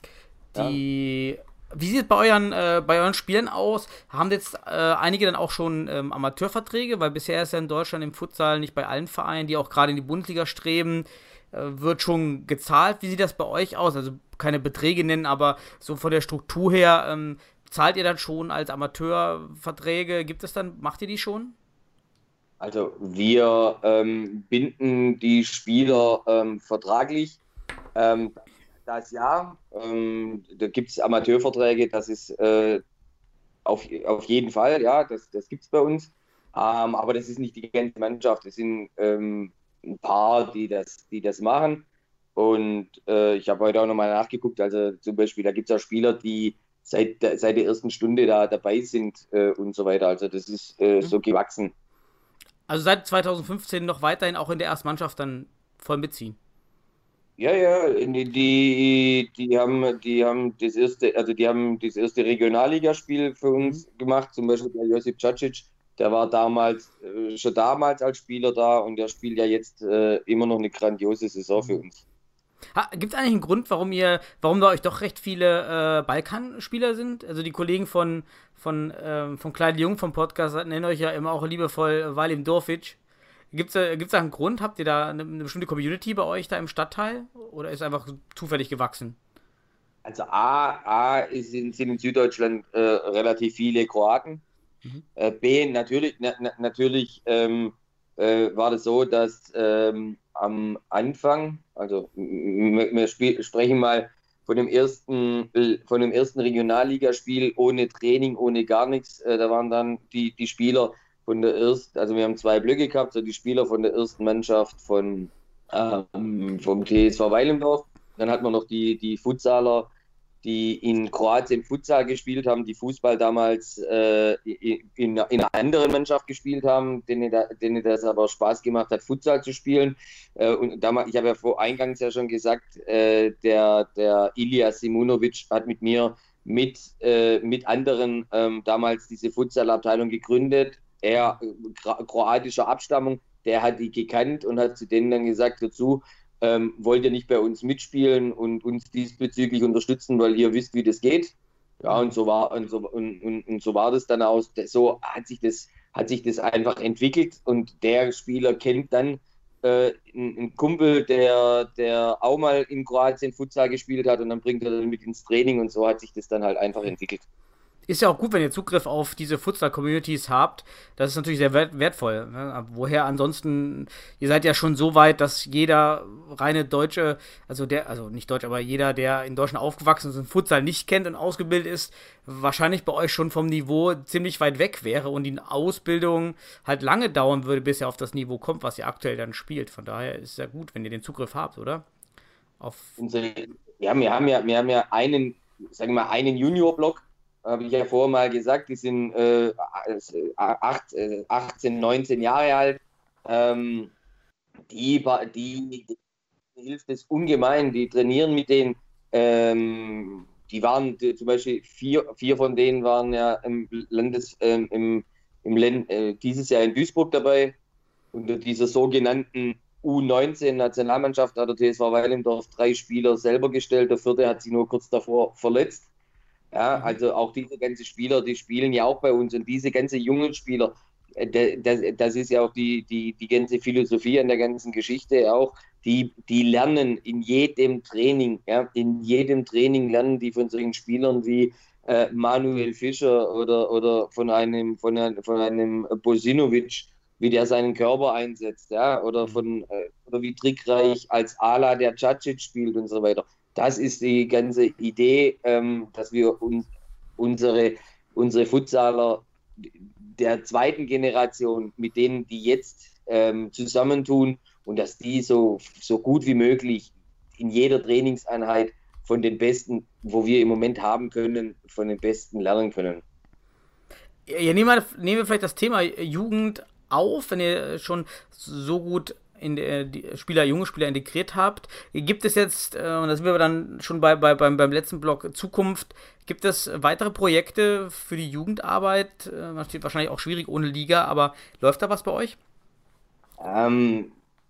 Die, wie sieht es bei euren, äh, bei euren Spielen aus? Haben jetzt äh, einige dann auch schon ähm, Amateurverträge? Weil bisher ist ja in Deutschland im Futsal nicht bei allen Vereinen, die auch gerade in die Bundesliga streben, äh, wird schon gezahlt. Wie sieht das bei euch aus? Also keine Beträge nennen, aber so von der Struktur her, ähm, zahlt ihr dann schon als Amateurverträge? Gibt es dann, macht ihr die schon? Also wir ähm, binden die Spieler ähm, vertraglich. Ähm, Das ja, ähm, da gibt es Amateurverträge, das ist äh, auf, auf jeden Fall, ja, das, das gibt es bei uns. Ähm, aber das ist nicht die ganze Mannschaft, es sind ähm, ein paar, die das, die das machen. Und äh, ich habe heute auch nochmal nachgeguckt, also zum Beispiel, da gibt es auch Spieler, die seit, seit der ersten Stunde da dabei sind äh, und so weiter. Also das ist äh, so gewachsen. Also seit zweitausendfünfzehn noch weiterhin auch in der ersten Mannschaft dann voll mitziehen? Ja, ja, die, die, die haben, die haben das erste, also die haben das erste Regionalligaspiel für uns mhm. gemacht, zum Beispiel der Josip Cacic, der war damals, äh, schon damals als Spieler da und der spielt ja jetzt äh, immer noch eine grandiose Saison für uns. Gibt es eigentlich einen Grund, warum ihr, warum da euch doch recht viele äh, Balkanspieler sind? Also die Kollegen von, von, ähm, von Klein Jung vom Podcast nennen euch ja immer auch liebevoll Valim Dorfic. Gibt es gibt's da einen Grund? Habt ihr da eine, eine bestimmte Community bei euch da im Stadtteil? Oder ist es einfach zufällig gewachsen? Also A, A sind, sind in Süddeutschland äh, relativ viele Kroaten. Mhm. Äh, B, natürlich, na, na, natürlich ähm, äh, war das so, dass ähm, am Anfang, also wir, wir sp- sprechen mal von dem ersten, von dem ersten Regionalligaspiel ohne Training, ohne gar nichts, äh, da waren dann die, die Spieler von der ersten, also wir haben zwei Blöcke gehabt, so die Spieler von der ersten Mannschaft von, ähm, vom T S V Weilendorf. Dann hatten wir noch die, die Futsaler, die in Kroatien Futsal gespielt haben, die Fußball damals äh, in, in einer anderen Mannschaft gespielt haben, denen, denen das aber Spaß gemacht hat, Futsal zu spielen. Äh, und damals, ich habe ja vor eingangs ja schon gesagt, äh, der, der Ilija Simunovic hat mit mir mit, äh, mit anderen ähm, damals diese Futsal-Abteilung gegründet. Er, äh, kroatischer Abstammung, der hat die gekannt und hat zu denen dann gesagt dazu, Ähm, wollt ihr nicht bei uns mitspielen und uns diesbezüglich unterstützen, weil ihr wisst, wie das geht. Ja, und so war und so, und, und, und so war das dann aus. So hat sich das, hat sich das einfach entwickelt und der Spieler kennt dann äh, einen, einen Kumpel, der, der auch mal in Kroatien Futsal gespielt hat und dann bringt er dann mit ins Training und so hat sich das dann halt einfach entwickelt. Ist ja auch gut, wenn ihr Zugriff auf diese Futsal-Communities habt. Das ist natürlich sehr wert- wertvoll. Ne? Woher ansonsten, ihr seid ja schon so weit, dass jeder reine Deutsche, also der, also nicht Deutsch, aber jeder, der in Deutschland aufgewachsen ist und Futsal nicht kennt und ausgebildet ist, wahrscheinlich bei euch schon vom Niveau ziemlich weit weg wäre und die Ausbildung halt lange dauern würde, bis ihr auf das Niveau kommt, was ihr aktuell dann spielt. Von daher ist es ja gut, wenn ihr den Zugriff habt, oder? Auf Unsere, ja, wir haben ja, wir haben ja einen, sagen wir mal, einen Junior-Block, habe ich ja vorher mal gesagt, die sind äh, achtzehn, neunzehn Jahre alt. Ähm, die, die, die hilft es ungemein, die trainieren mit denen. Ähm, die waren die, zum Beispiel vier, vier von denen waren ja im Landes, ähm, im, im Land, äh, dieses Jahr in Duisburg dabei. Unter dieser sogenannten U neunzehn Nationalmannschaft hat der T S V Weilendorf drei Spieler selber gestellt. Der vierte hat sich nur kurz davor verletzt. Ja, also auch diese ganzen Spieler, die spielen ja auch bei uns und diese ganzen jungen Spieler, das, das ist ja auch die, die, die ganze Philosophie an der ganzen Geschichte auch, die, die lernen in jedem Training, ja, in jedem Training lernen die von solchen Spielern wie äh, Manuel Fischer oder, oder von einem, von einem, von einem Bosinovic, wie der seinen Körper einsetzt, ja, oder von, äh, oder wie trickreich als Ala der Cacic spielt und so weiter. Das ist die ganze Idee, ähm, dass wir uns, unsere, unsere Futsaler der zweiten Generation, mit denen die jetzt ähm, zusammentun und dass die so, so gut wie möglich in jeder Trainingseinheit von den Besten, wo wir im Moment haben können, von den Besten lernen können. Ja, nehmen wir, nehmen wir vielleicht das Thema Jugend auf, wenn ihr schon so gut in der, die Spieler, junge Spieler integriert habt. Gibt es jetzt, äh, und da sind wir dann schon bei, bei, beim, beim letzten Block Zukunft, gibt es weitere Projekte für die Jugendarbeit? Äh, natürlich wahrscheinlich auch schwierig ohne Liga, aber läuft da was bei euch? Ähm,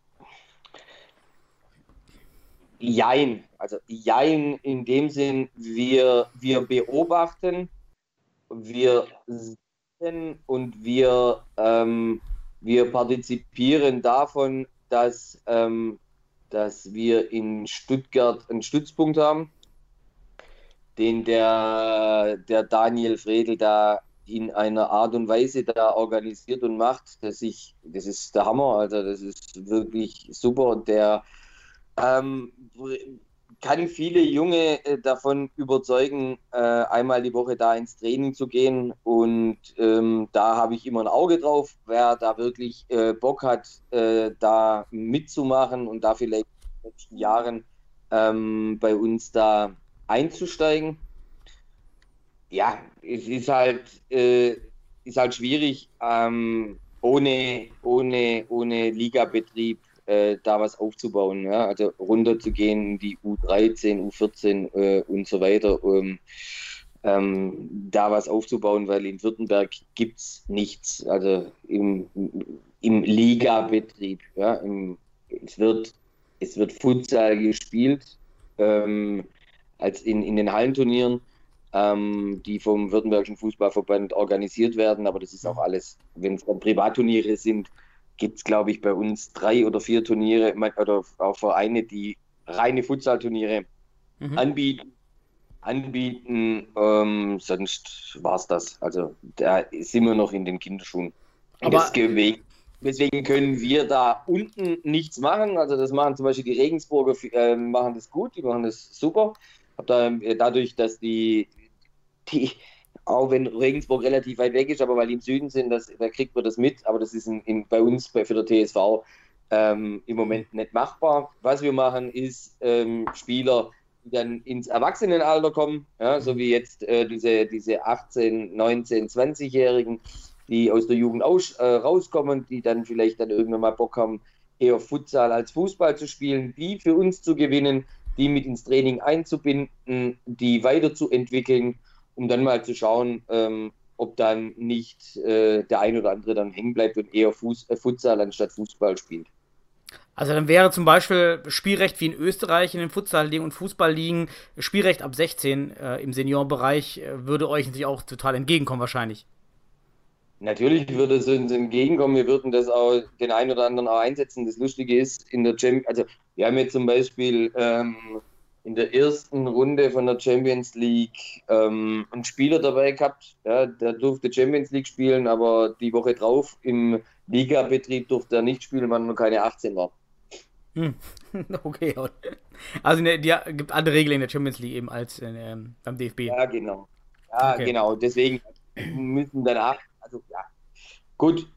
jein. Also jein in dem Sinn, wir, wir beobachten, wir sehen und wir, ähm, wir partizipieren davon, dass, ähm, dass wir in Stuttgart einen Stützpunkt haben, den der, der Daniel Fredel da in einer Art und Weise da organisiert und macht, dass ich, das ist der Hammer, also das ist wirklich super und der ähm, kann viele Junge äh, davon überzeugen, äh, einmal die Woche da ins Training zu gehen und ähm, da habe ich immer ein Auge drauf, wer da wirklich äh, Bock hat, äh, da mitzumachen und da vielleicht in den nächsten Jahren ähm, bei uns da einzusteigen. Ja, es ist halt, äh, ist halt schwierig, ähm, ohne, ohne, ohne Ligabetrieb äh, da was aufzubauen, ja? Also runterzugehen in die U dreizehn, U vierzehn äh, und so weiter, um ähm, da was aufzubauen, weil in Württemberg gibt es nichts, also im, im Ligabetrieb. Ja? Im, es, wird, es wird Futsal gespielt, ähm, als in, in den Hallenturnieren, ähm, die vom Württembergischen Fußballverband organisiert werden, aber das ist auch alles, wenn es Privatturniere sind, gibt es, glaube ich, bei uns drei oder vier Turniere oder auch Vereine, die reine Futsal-Turniere mhm. anbieten. anbieten ähm, sonst war es das. Also da sind wir noch in den Kinderschuhen. Aber deswegen, deswegen können wir da unten nichts machen. Also das machen zum Beispiel die Regensburger, äh, machen das gut, die machen das super. Hab da, äh, dadurch, dass die, die auch wenn Regensburg relativ weit weg ist, aber weil die im Süden sind, das, da kriegt man das mit. Aber das ist in, in, bei uns, bei, für der T S V, ähm, im Moment nicht machbar. Was wir machen, ist ähm, Spieler, die dann ins Erwachsenenalter kommen, ja, so wie jetzt äh, diese, diese achtzehn-, neunzehn-, zwanzigjährigen, die aus der Jugend aus, äh, rauskommen, die dann vielleicht dann irgendwann mal Bock haben, eher Futsal als Fußball zu spielen, die für uns zu gewinnen, die mit ins Training einzubinden, die weiterzuentwickeln, um dann mal zu schauen, ähm, ob dann nicht äh, der ein oder andere dann hängen bleibt und eher Fuß, äh, Futsal anstatt Fußball spielt. Also dann wäre zum Beispiel Spielrecht wie in Österreich in den Futsal-Ligen und Fußball-Ligen, Spielrecht ab sechzehn äh, im Seniorenbereich äh, würde euch natürlich auch total entgegenkommen wahrscheinlich. Natürlich würde es uns entgegenkommen, wir würden das auch den einen oder anderen auch einsetzen. Das Lustige ist, in der Champions, also wir haben jetzt zum Beispiel ähm, in der ersten Runde von der Champions League ähm, einen Spieler dabei gehabt, ja, der durfte Champions League spielen, aber die Woche drauf im Ligabetrieb durfte er nicht spielen, weil er noch keine achtzehn war. Hm. Okay, also ne, die gibt andere Regeln in der Champions League eben als in, ähm, beim D F B. Ja, genau. Ja, okay. Genau. Deswegen müssen danach, also ja, gut.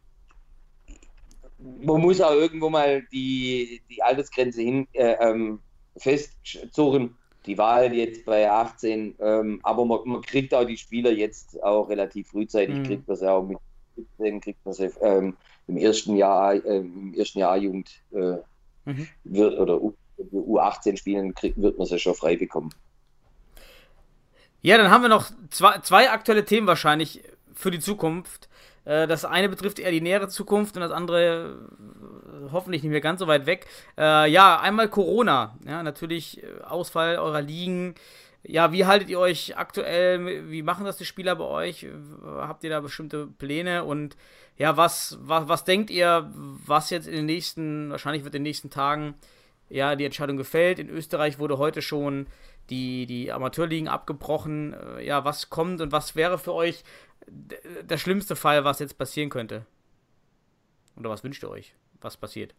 Man muss auch irgendwo mal die, die Altersgrenze hin äh, ähm, festzurren. Die Wahl jetzt bei achtzehn, ähm, aber man, man kriegt auch die Spieler jetzt auch relativ frühzeitig, mhm. kriegt man sie auch mit siebzehn, kriegt man sie ähm, im ersten Jahr, äh, im ersten Jahr Jugend äh, mhm. wird, oder U achtzehn spielen, kriegt, wird man sie schon frei bekommen. Ja, dann haben wir noch zwei, zwei aktuelle Themen wahrscheinlich für die Zukunft. Das eine betrifft eher die nähere Zukunft und das andere hoffentlich nicht mehr ganz so weit weg. Äh, ja, einmal Corona. Ja, natürlich Ausfall eurer Ligen. Ja, wie haltet ihr euch aktuell? Wie machen das die Spieler bei euch? Habt ihr da bestimmte Pläne? Und ja, was, was, was denkt ihr, was jetzt in den nächsten, wahrscheinlich wird in den nächsten Tagen ja die Entscheidung gefällt. In Österreich wurde heute schon die, die Amateurligen abgebrochen. Ja, was kommt und was wäre für euch der schlimmste Fall, was jetzt passieren könnte? Oder was wünscht ihr euch, was passiert?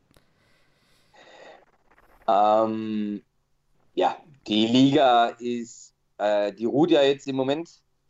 Ähm, ja, die Liga ist, äh, die ruht ja jetzt im Moment.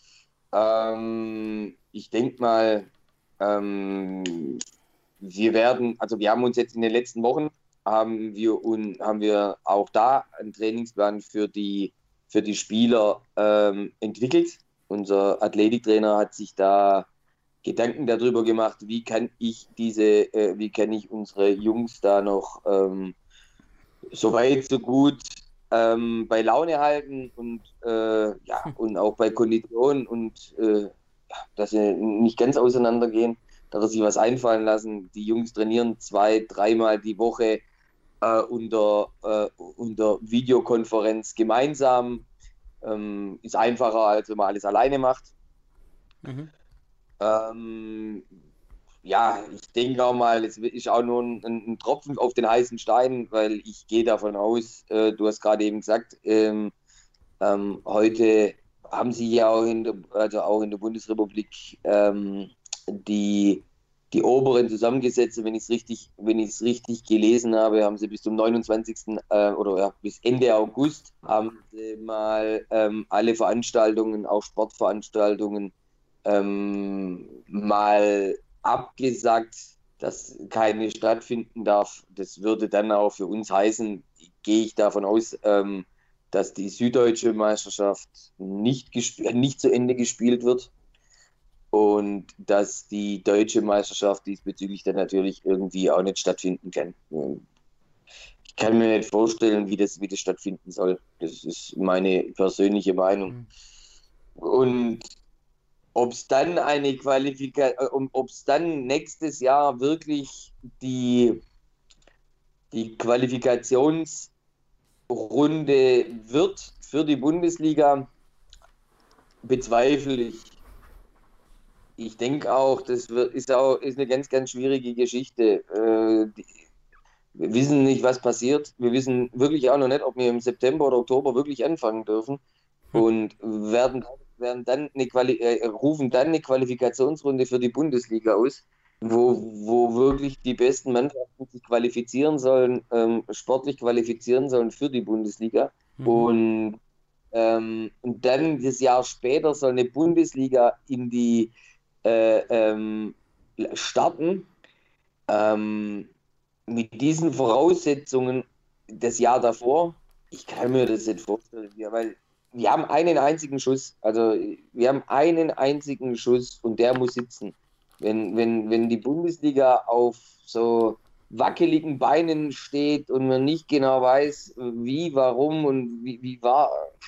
Ähm, ich denke mal, ähm, wir werden, also wir haben uns jetzt in den letzten Wochen, haben wir, un, haben wir auch da einen Trainingsplan für die, für die Spieler ähm, entwickelt. Unser Athletiktrainer hat sich da Gedanken darüber gemacht, wie kann ich diese, äh, wie kann ich unsere Jungs da noch ähm, so weit, so gut ähm, bei Laune halten und, äh, ja, und auch bei Konditionen und äh, ja, dass sie nicht ganz auseinandergehen, dass er sich was einfallen lassen. Die Jungs trainieren zwei, dreimal die Woche äh, unter, äh, unter Videokonferenz gemeinsam. Ähm, ist einfacher, als wenn man alles alleine macht. Mhm. Ähm, ja, ich denke auch mal, es ist auch nur ein, ein Tropfen auf den heißen Stein, weil ich gehe davon aus, äh, du hast gerade eben gesagt, ähm, ähm, heute haben sie ja auch in der, also auch in der Bundesrepublik ähm, die die oberen zusammengesetzt, wenn ich es richtig, wenn ich es richtig gelesen habe, haben sie bis zum neunundzwanzigsten Äh, oder ja, bis Ende August haben sie mal ähm, alle Veranstaltungen, auch Sportveranstaltungen, ähm, mal abgesagt, dass keine stattfinden darf. Das würde dann auch für uns heißen, gehe ich davon aus, ähm, dass die süddeutsche Meisterschaft nicht, gesp- nicht zu Ende gespielt wird. Und dass die deutsche Meisterschaft diesbezüglich dann natürlich irgendwie auch nicht stattfinden kann. Ich kann mir nicht vorstellen, wie das, wie das stattfinden soll. Das ist meine persönliche Meinung. Mhm. Und ob es dann eine Qualifikation, ob es dann nächstes Jahr wirklich die, die Qualifikationsrunde wird für die Bundesliga, bezweifle ich. Ich denke auch, das wird, ist auch ist eine ganz, ganz schwierige Geschichte. Äh, die, wir wissen nicht, was passiert. Wir wissen wirklich auch noch nicht, ob wir im September oder Oktober wirklich anfangen dürfen. Und werden, werden dann eine Quali- äh, rufen dann eine Qualifikationsrunde für die Bundesliga aus, wo, wo wirklich die besten Mannschaften sich qualifizieren sollen, ähm, sportlich qualifizieren sollen für die Bundesliga. Mhm. Und ähm, und dann das Jahr später soll eine Bundesliga in die äh, ähm, starten. Ähm, mit diesen Voraussetzungen das Jahr davor, ich kann mir das nicht vorstellen, ja, weil wir haben einen einzigen Schuss, also wir haben einen einzigen Schuss und der muss sitzen. Wenn, wenn, wenn die Bundesliga auf so wackeligen Beinen steht und man nicht genau weiß, wie, warum und wie, wie war,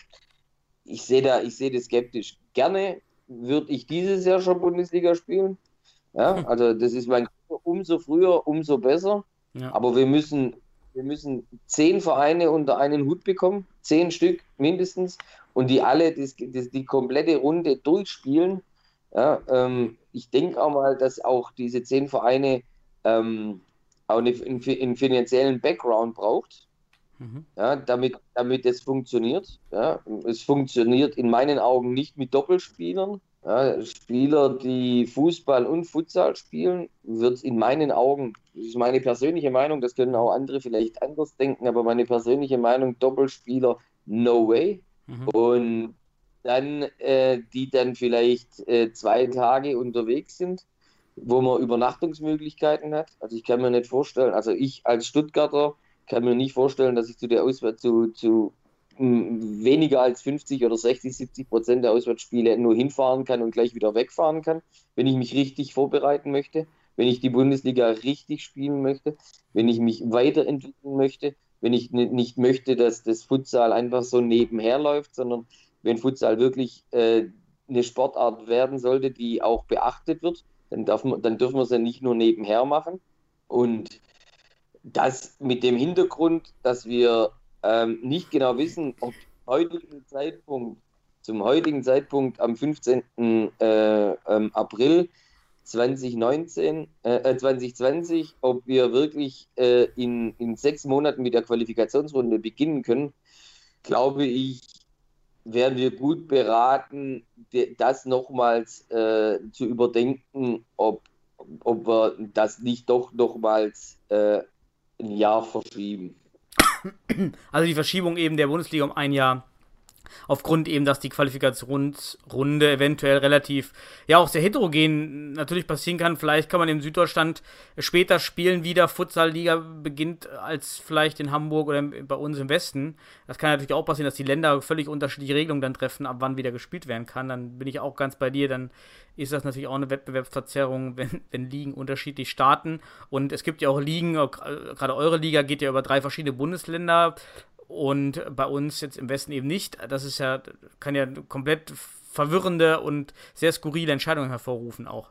ich sehe da, ich sehe das skeptisch. Gerne würde ich dieses Jahr schon Bundesliga spielen. Ja, also das ist mein umso früher, umso besser. Ja. Aber wir müssen, wir müssen zehn Vereine unter einen Hut bekommen, zehn Stück mindestens, und die alle das, das, die komplette Runde durchspielen. Ja, ähm, ich denke auch mal, dass auch diese zehn Vereine ähm, auch eine, einen, einen finanziellen Background braucht, mhm. ja, damit, damit es funktioniert. Ja. Es funktioniert in meinen Augen nicht mit Doppelspielern. Ja, Spieler, die Fußball und Futsal spielen, wird in meinen Augen, das ist meine persönliche Meinung, das können auch andere vielleicht anders denken, aber meine persönliche Meinung, Doppelspieler, no way. Mhm. Und dann, äh, die dann vielleicht äh, zwei Tage unterwegs sind, wo man Übernachtungsmöglichkeiten hat. Also ich kann mir nicht vorstellen, also ich als Stuttgarter kann mir nicht vorstellen, dass ich zu der Auswahl zu, zu weniger als fünfzig oder sechzig, siebzig Prozent der Auswärtsspiele nur hinfahren kann und gleich wieder wegfahren kann, wenn ich mich richtig vorbereiten möchte, wenn ich die Bundesliga richtig spielen möchte, wenn ich mich weiterentwickeln möchte, wenn ich nicht möchte, dass das Futsal einfach so nebenher läuft, sondern wenn Futsal wirklich äh, eine Sportart werden sollte, die auch beachtet wird, dann, darf man, dann dürfen wir es ja nicht nur nebenher machen. Und das mit dem Hintergrund, dass wir Ähm, nicht genau wissen, ob heutigen Zeitpunkt, zum heutigen Zeitpunkt am fünfzehnten Äh, ähm, April zwanzig neunzehn, äh, zwanzig zwanzig, ob wir wirklich äh, in, in sechs Monaten mit der Qualifikationsrunde beginnen können, glaube ich, wären wir gut beraten, das nochmals äh, zu überdenken, ob, ob wir das nicht doch nochmals äh, ein Jahr verschieben. Also die Verschiebung eben der Bundesliga um ein Jahr, aufgrund eben, dass die Qualifikationsrunde eventuell relativ, ja auch sehr heterogen natürlich passieren kann. Vielleicht kann man in Süddeutschland später spielen, wieder Futsal-Liga beginnt als vielleicht in Hamburg oder bei uns im Westen. Das kann natürlich auch passieren, dass die Länder völlig unterschiedliche Regelungen dann treffen, ab wann wieder gespielt werden kann. Dann bin ich auch ganz bei dir, dann ist das natürlich auch eine Wettbewerbsverzerrung, wenn, wenn Ligen unterschiedlich starten. Und es gibt ja auch Ligen, gerade eure Liga geht ja über drei verschiedene Bundesländer, und bei uns jetzt im Westen eben nicht. Das ist ja, kann ja komplett verwirrende und sehr skurrile Entscheidungen hervorrufen auch.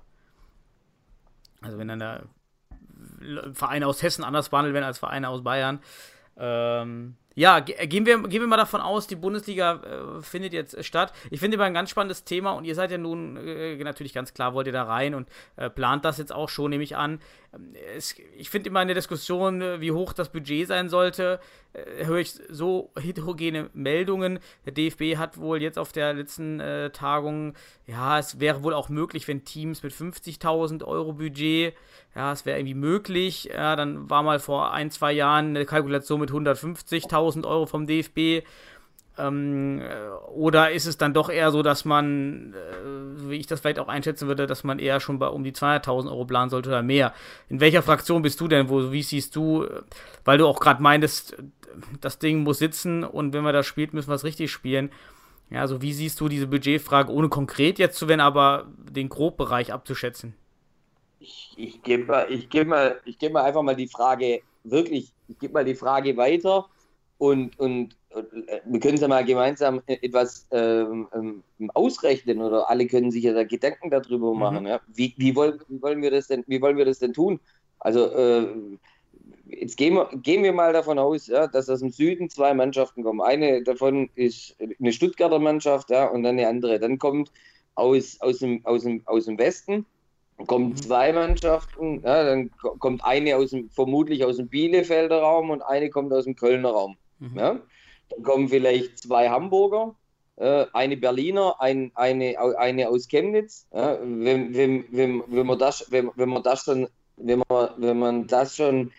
Also wenn dann da Vereine aus Hessen anders behandelt werden als Vereine aus Bayern. Ähm, ja, gehen wir, gehen wir mal davon aus, die Bundesliga äh, findet jetzt statt. Ich finde immer ein ganz spannendes Thema, und ihr seid ja nun äh, natürlich ganz klar, wollt ihr da rein und äh, plant das jetzt auch schon, nehme ich an. Es, ich finde immer in der Diskussion, wie hoch das Budget sein sollte, äh, höre ich so heterogene Meldungen. Der D F B hat wohl jetzt auf der letzten äh, Tagung, ja, es wäre wohl auch möglich, wenn Teams mit fünfzigtausend Euro Budget, ja, es wäre irgendwie möglich. Ja, dann war mal vor ein, zwei Jahren eine Kalkulation mit hundertfünfzigtausend Euro vom D F B. Ähm, oder ist es dann doch eher so, dass man, äh, wie ich das vielleicht auch einschätzen würde, dass man eher schon bei um die zweihunderttausend Euro planen sollte oder mehr? In welcher Fraktion bist du denn? Wo, wie siehst du, weil du auch gerade meintest, das Ding muss sitzen, und wenn wir das spielt, müssen wir es richtig spielen. Ja, also wie siehst du diese Budgetfrage, ohne konkret jetzt zu werden, aber den Grobbereich abzuschätzen? Ich, ich gebe mal, ich gebe mal, ich gebe mal einfach mal die Frage, wirklich, ich gebe mal die Frage weiter, und, und wir können es ja mal gemeinsam etwas ähm, ähm, ausrechnen, oder alle können sich ja da Gedanken darüber machen. Mhm. Ja? Wie, wie, wollen, wie, wollen wir das denn, wie wollen wir das denn tun? Also äh, jetzt gehen wir, gehen wir mal davon aus, ja, dass aus dem Süden zwei Mannschaften kommen. Eine davon ist eine Stuttgarter Mannschaft, ja, und dann eine andere. Dann kommt aus, aus, dem, aus, dem, aus dem Westen kommen zwei Mannschaften, ja, dann kommt eine aus dem, vermutlich aus dem Bielefelder Raum und eine kommt aus dem Kölner Raum. Mhm. Ja? Dann kommen vielleicht zwei Hamburger, äh, eine Berliner, ein, eine, eine aus Chemnitz. Ja? Wenn, wenn, wenn, wenn, man das, wenn, wenn man das schon, wenn man, wenn man das schon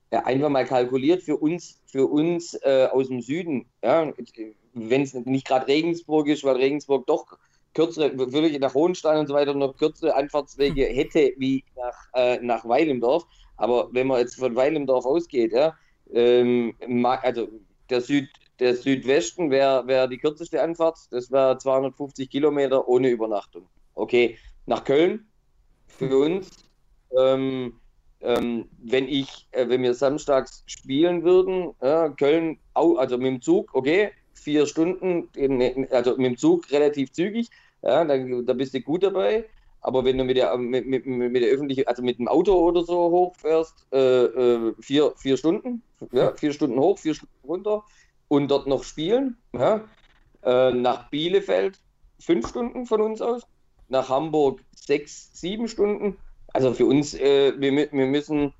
ja, einfach mal kalkuliert für uns, für uns äh, aus dem Süden, ja, wenn es nicht gerade Regensburg ist, weil Regensburg doch kürzere, wirklich nach Hohenstein und so weiter noch kürzere Anfahrtswege hätte wie nach, äh, nach Weil im Dorf. Aber wenn man jetzt von Weil im Dorf ausgeht, ja, ähm, also der, Süd, der Südwesten wäre wär die kürzeste Anfahrt, das wäre zweihundertfünfzig Kilometer ohne Übernachtung. Okay, nach Köln für uns, ähm, ähm, wenn ich, äh, wenn wir samstags spielen würden, ja, Köln, also mit dem Zug, okay, vier Stunden, in, also mit dem Zug relativ zügig, ja, da, da bist du gut dabei. Aber wenn du mit der, mit, mit, mit der öffentlichen, also mit dem Auto oder so hochfährst, äh, äh, vier, vier Stunden, ja, vier Stunden hoch, vier Stunden runter und dort noch spielen, ja, äh, nach Bielefeld fünf Stunden von uns aus, nach Hamburg sechs, sieben Stunden. Also für uns, äh, wir, wir müssen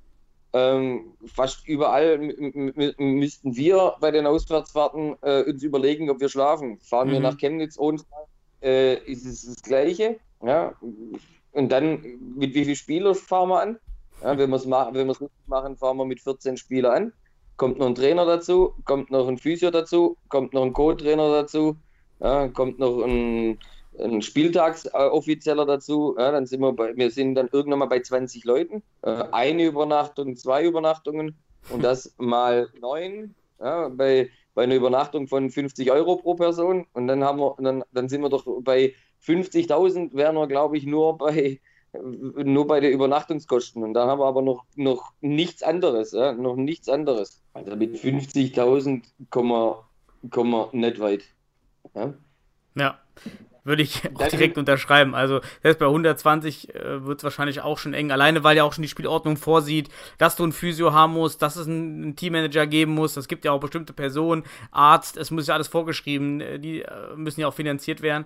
ähm, fast überall m- m- müssten wir bei den Auswärtsfahrten äh, uns überlegen, ob wir schlafen. Fahren mhm. wir nach Chemnitz ohne äh, ist es das Gleiche. Ja, und dann, mit wie vielen Spielern fahren wir an? Ja, wenn wir es ma- wenn wir es richtig machen, fahren wir mit vierzehn Spielern an. Kommt noch ein Trainer dazu, kommt noch ein Physio dazu, kommt noch ein Co-Trainer dazu, ja, kommt noch ein, ein Spieltagsoffizieller dazu. Ja, dann sind wir bei, wir sind dann irgendwann mal bei zwanzig Leuten. Äh, eine Übernachtung, zwei Übernachtungen und das mal neun. Ja, bei, bei einer Übernachtung von fünfzig Euro pro Person. Und dann haben wir, dann, dann sind wir doch bei fünfzigtausend wären wir, glaube ich, nur bei, nur bei den Übernachtungskosten. Und da haben wir aber noch, noch nichts anderes. Ja? Noch nichts anderes. Also mit fünfzigtausend kommen wir, kommen wir nicht weit. Ja, ja. Würde ich auch direkt unterschreiben. Also selbst bei hundertzwanzig äh, wird es wahrscheinlich auch schon eng. Alleine, weil ja auch schon die Spielordnung vorsieht, dass du ein Physio haben musst, dass es einen Teammanager geben muss. Es gibt ja auch bestimmte Personen, Arzt, es muss ja alles vorgeschrieben. Die äh, müssen ja auch finanziert werden.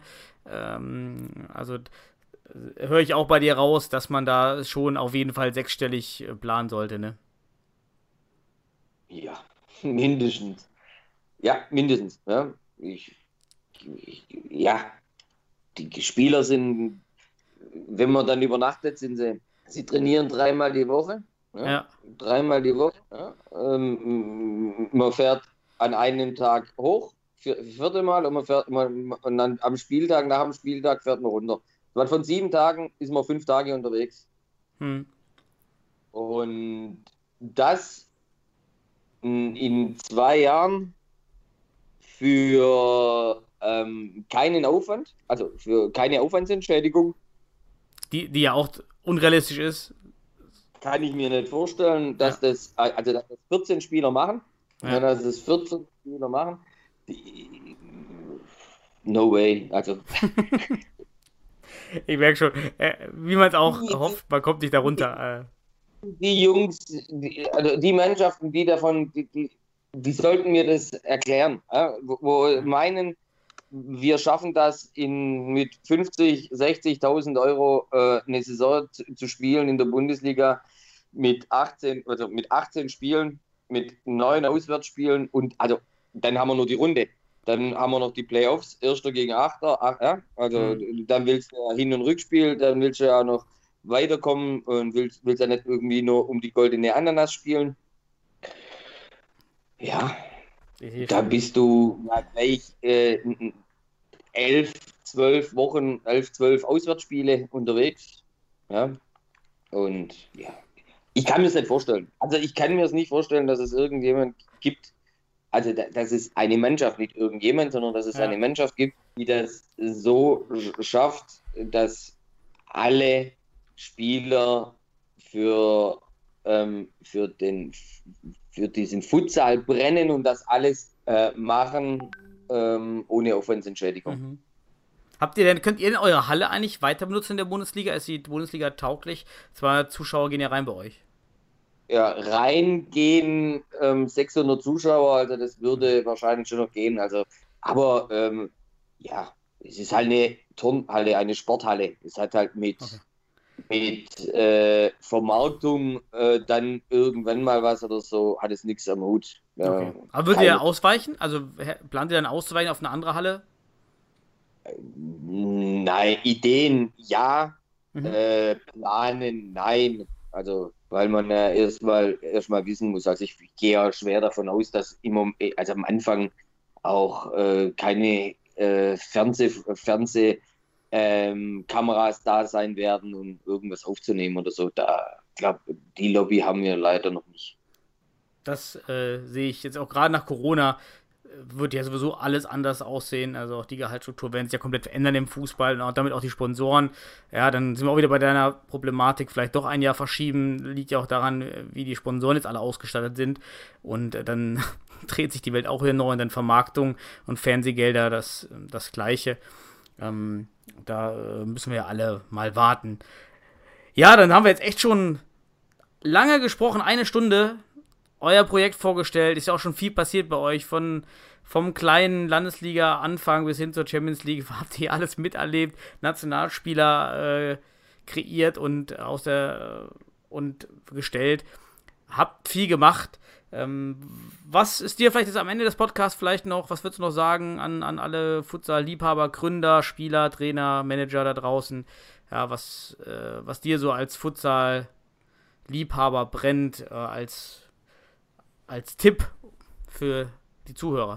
Ähm, also äh, höre ich auch bei dir raus, dass man da schon auf jeden Fall sechsstellig äh, planen sollte, ne? Ja, mindestens. Ja, mindestens. Ja, ich, ich ja. Die Spieler sind, wenn man dann übernachtet, sind sie, sie trainieren dreimal die Woche. Ja, ja. Dreimal die Woche. Ja. Ähm, man fährt an einem Tag hoch, vier, vierte Mal, und man fährt man, und dann am Spieltag, nach dem Spieltag fährt man runter. Man von sieben Tagen ist man fünf Tage unterwegs. Hm. Und das in, in zwei Jahren für Ähm, keinen Aufwand, also für keine Aufwandsentschädigung. Die, die ja auch unrealistisch ist. Kann ich mir nicht vorstellen, dass ja. das, also dass das vierzehn Spieler machen, ja. dass das vierzehn Spieler machen, die, no way, also. Ich merke schon, äh, wie man es auch die, hofft, man kommt nicht darunter. Die, äh. die Jungs, die, also die Mannschaften, die davon, die, die, die sollten mir das erklären, ja, wo, wo meinen, wir schaffen das in, mit fünfzig, sechzigtausend Euro äh, eine Saison zu, zu spielen in der Bundesliga mit achtzehn, also mit achtzehn Spielen, mit neun Auswärtsspielen und also dann haben wir nur die Runde. Dann haben wir noch die Playoffs, Erster gegen Achter, ach, ja, also mhm. dann willst du ja Hin- und Rückspiel, dann willst du ja noch weiterkommen und willst, willst ja nicht irgendwie nur um die goldene Ananas spielen. Ja, da bist du ja gleich äh, elf, zwölf Wochen, elf, zwölf Auswärtsspiele unterwegs. Ja. Und ja, ich kann mir das nicht vorstellen. Also ich kann mir es nicht vorstellen, dass es irgendjemand gibt, also dass es eine Mannschaft, nicht irgendjemand, sondern dass es ja. eine Mannschaft gibt, die das so schafft, dass alle Spieler für, ähm, für, den, für diesen Futsal brennen und das alles äh, machen, ähm, ohne Aufwandsentschädigung. Mhm. Habt ihr denn, könnt ihr denn eure Halle eigentlich weiter benutzen in der Bundesliga? Ist die Bundesliga tauglich? Zwei Zuschauer gehen ja rein bei euch. Ja, reingehen ähm, sechshundert Zuschauer, also das würde wahrscheinlich schon noch gehen. Also, aber ähm, ja, es ist halt eine Turnhalle, eine Sporthalle. Es hat halt mit, okay. mit äh, Vermarktung äh, dann irgendwann mal was oder so, hat es nichts am Hut. Ja, okay. Aber würdet ihr ausweichen? Also plant ihr dann auszuweichen auf eine andere Halle? Nein, Ideen ja, mhm. äh, planen nein. Also weil man ja erstmal erstmal wissen muss. Also ich gehe ja schwer davon aus, dass immer, also am Anfang auch äh, keine äh, Fernseh, Fernseh ähm, Kameras da sein werden, um irgendwas aufzunehmen oder so. Da, ich glaube, die Lobby haben wir leider noch nicht. Das äh, sehe ich jetzt auch gerade nach Corona, wird ja sowieso alles anders aussehen. Also auch die Gehaltsstruktur werden sich ja komplett verändern im Fußball und damit auch die Sponsoren. Ja, dann sind wir auch wieder bei deiner Problematik, vielleicht doch ein Jahr verschieben. Liegt ja auch daran, wie die Sponsoren jetzt alle ausgestattet sind. Und äh, dann dreht sich die Welt auch wieder neu und dann Vermarktung und Fernsehgelder, das, das Gleiche. Ähm, da äh, müssen wir ja alle mal warten. Ja, dann haben wir jetzt echt schon lange gesprochen, eine Stunde. Euer Projekt vorgestellt, ist ja auch schon viel passiert bei euch, von vom kleinen Landesliga-Anfang bis hin zur Champions League, habt ihr alles miterlebt, Nationalspieler äh, kreiert und aus der äh, und gestellt, habt viel gemacht. Ähm, was ist dir vielleicht jetzt am Ende des Podcasts vielleicht noch, was würdest du noch sagen an, an alle Futsal-Liebhaber, Gründer, Spieler, Trainer, Manager da draußen, ja, was, äh, was dir so als Futsal-Liebhaber brennt, äh, als als Tipp für die Zuhörer?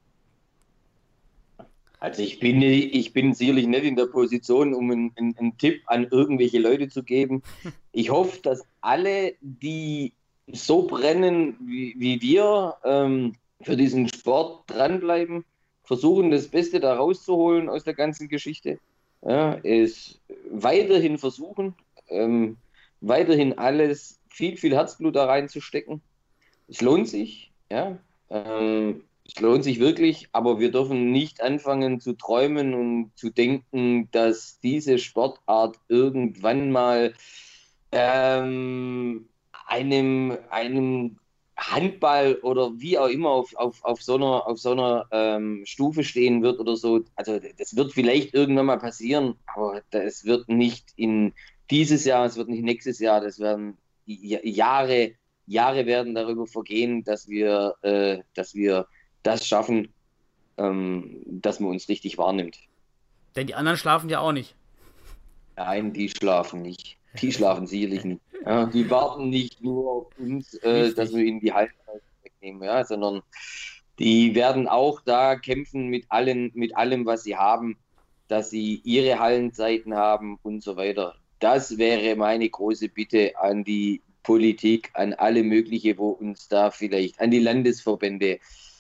Also ich bin, ich bin sicherlich nicht in der Position, um einen, einen, einen Tipp an irgendwelche Leute zu geben. Ich hoffe, dass alle, die so brennen wie, wie wir, ähm, für diesen Sport dranbleiben, versuchen das Beste da rauszuholen aus der ganzen Geschichte. Ja, es weiterhin versuchen, ähm, weiterhin alles, viel, viel Herzblut da reinzustecken. Es lohnt sich, ja. Ähm, es lohnt sich wirklich, aber wir dürfen nicht anfangen zu träumen und zu denken, dass diese Sportart irgendwann mal ähm, einem, einem Handball oder wie auch immer auf, auf, auf so einer, auf so einer ähm, Stufe stehen wird oder so. Also das wird vielleicht irgendwann mal passieren, aber das wird nicht in dieses Jahr, es wird nicht nächstes Jahr, das werden Jahre Jahre werden darüber vergehen, dass wir, äh, dass wir das schaffen, ähm, dass man uns richtig wahrnimmt. Denn die anderen schlafen ja auch nicht. Nein, die schlafen nicht. Die schlafen sicherlich nicht. Ja, die warten nicht nur auf uns, äh, dass wir ihnen die Hallenzeiten wegnehmen, ja, sondern die werden auch da kämpfen mit allen, mit allem, was sie haben, dass sie ihre Hallenzeiten haben und so weiter. Das wäre meine große Bitte an die Politik, an alle mögliche, wo uns da vielleicht, an die Landesverbände,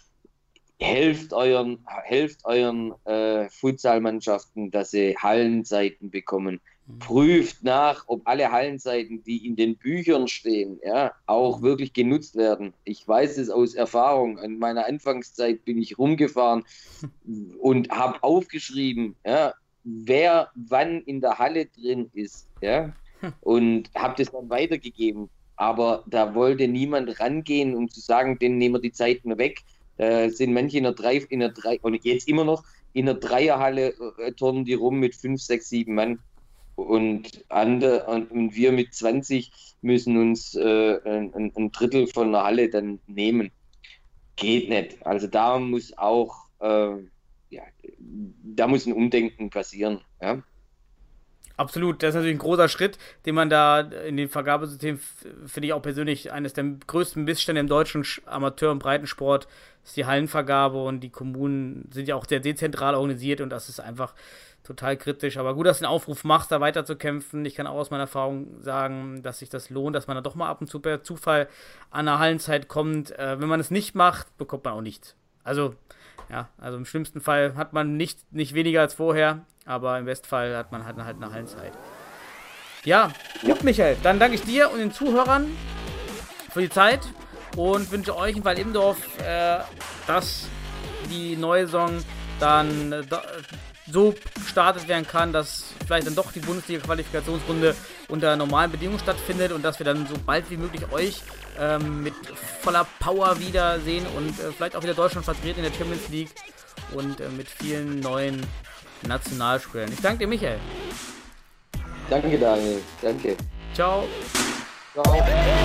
helft euren, helft euren äh, Futsalmannschaften, dass sie Hallenzeiten bekommen. Mhm. Prüft nach, ob alle Hallenzeiten, die in den Büchern stehen, ja, auch mhm. wirklich genutzt werden. Ich weiß es aus Erfahrung. In meiner Anfangszeit bin ich rumgefahren und habe aufgeschrieben, ja, wer wann in der Halle drin ist, ja, und habe das dann weitergegeben. Aber da wollte niemand rangehen, um zu sagen, denen nehmen wir die Zeiten weg. Da sind manche in der drei, in der drei, und jetzt immer noch in der Dreierhalle äh, turnen die rum mit fünf, sechs, sieben Mann. Und, andere, und, und wir mit zwanzig müssen uns äh, ein, ein Drittel von der Halle dann nehmen. Geht nicht. Also da muss auch, äh, ja, da muss ein Umdenken passieren. Ja. Absolut, das ist natürlich ein großer Schritt, den man da in dem Vergabesystem, finde ich auch persönlich, eines der größten Missstände im deutschen Amateur- und Breitensport ist die Hallenvergabe, und die Kommunen sind ja auch sehr dezentral organisiert und das ist einfach total kritisch. Aber gut, dass du einen Aufruf machst, da weiterzukämpfen. Ich kann auch aus meiner Erfahrung sagen, dass sich das lohnt, dass man da doch mal ab und zu per Zufall an eine Hallenzeit kommt. Äh, wenn man es nicht macht, bekommt man auch nichts. Also, ja, also im schlimmsten Fall hat man nicht, nicht weniger als vorher, aber im Bestfall hat man halt, halt eine Hallenzeit. Ja, gut, Michael, dann danke ich dir und den Zuhörern für die Zeit und wünsche euch in Wald-Immendorf, äh, dass die neue Saison dann äh, so gestartet werden kann, dass vielleicht dann doch die Bundesliga-Qualifikationsrunde unter normalen Bedingungen stattfindet und dass wir dann so bald wie möglich euch ähm, mit voller Power wiedersehen und äh, vielleicht auch wieder Deutschland vertreten in der Champions League und äh, mit vielen neuen Nationalspielern. Ich danke dir, Michael. Danke, Daniel. Danke. Ciao. Ciao.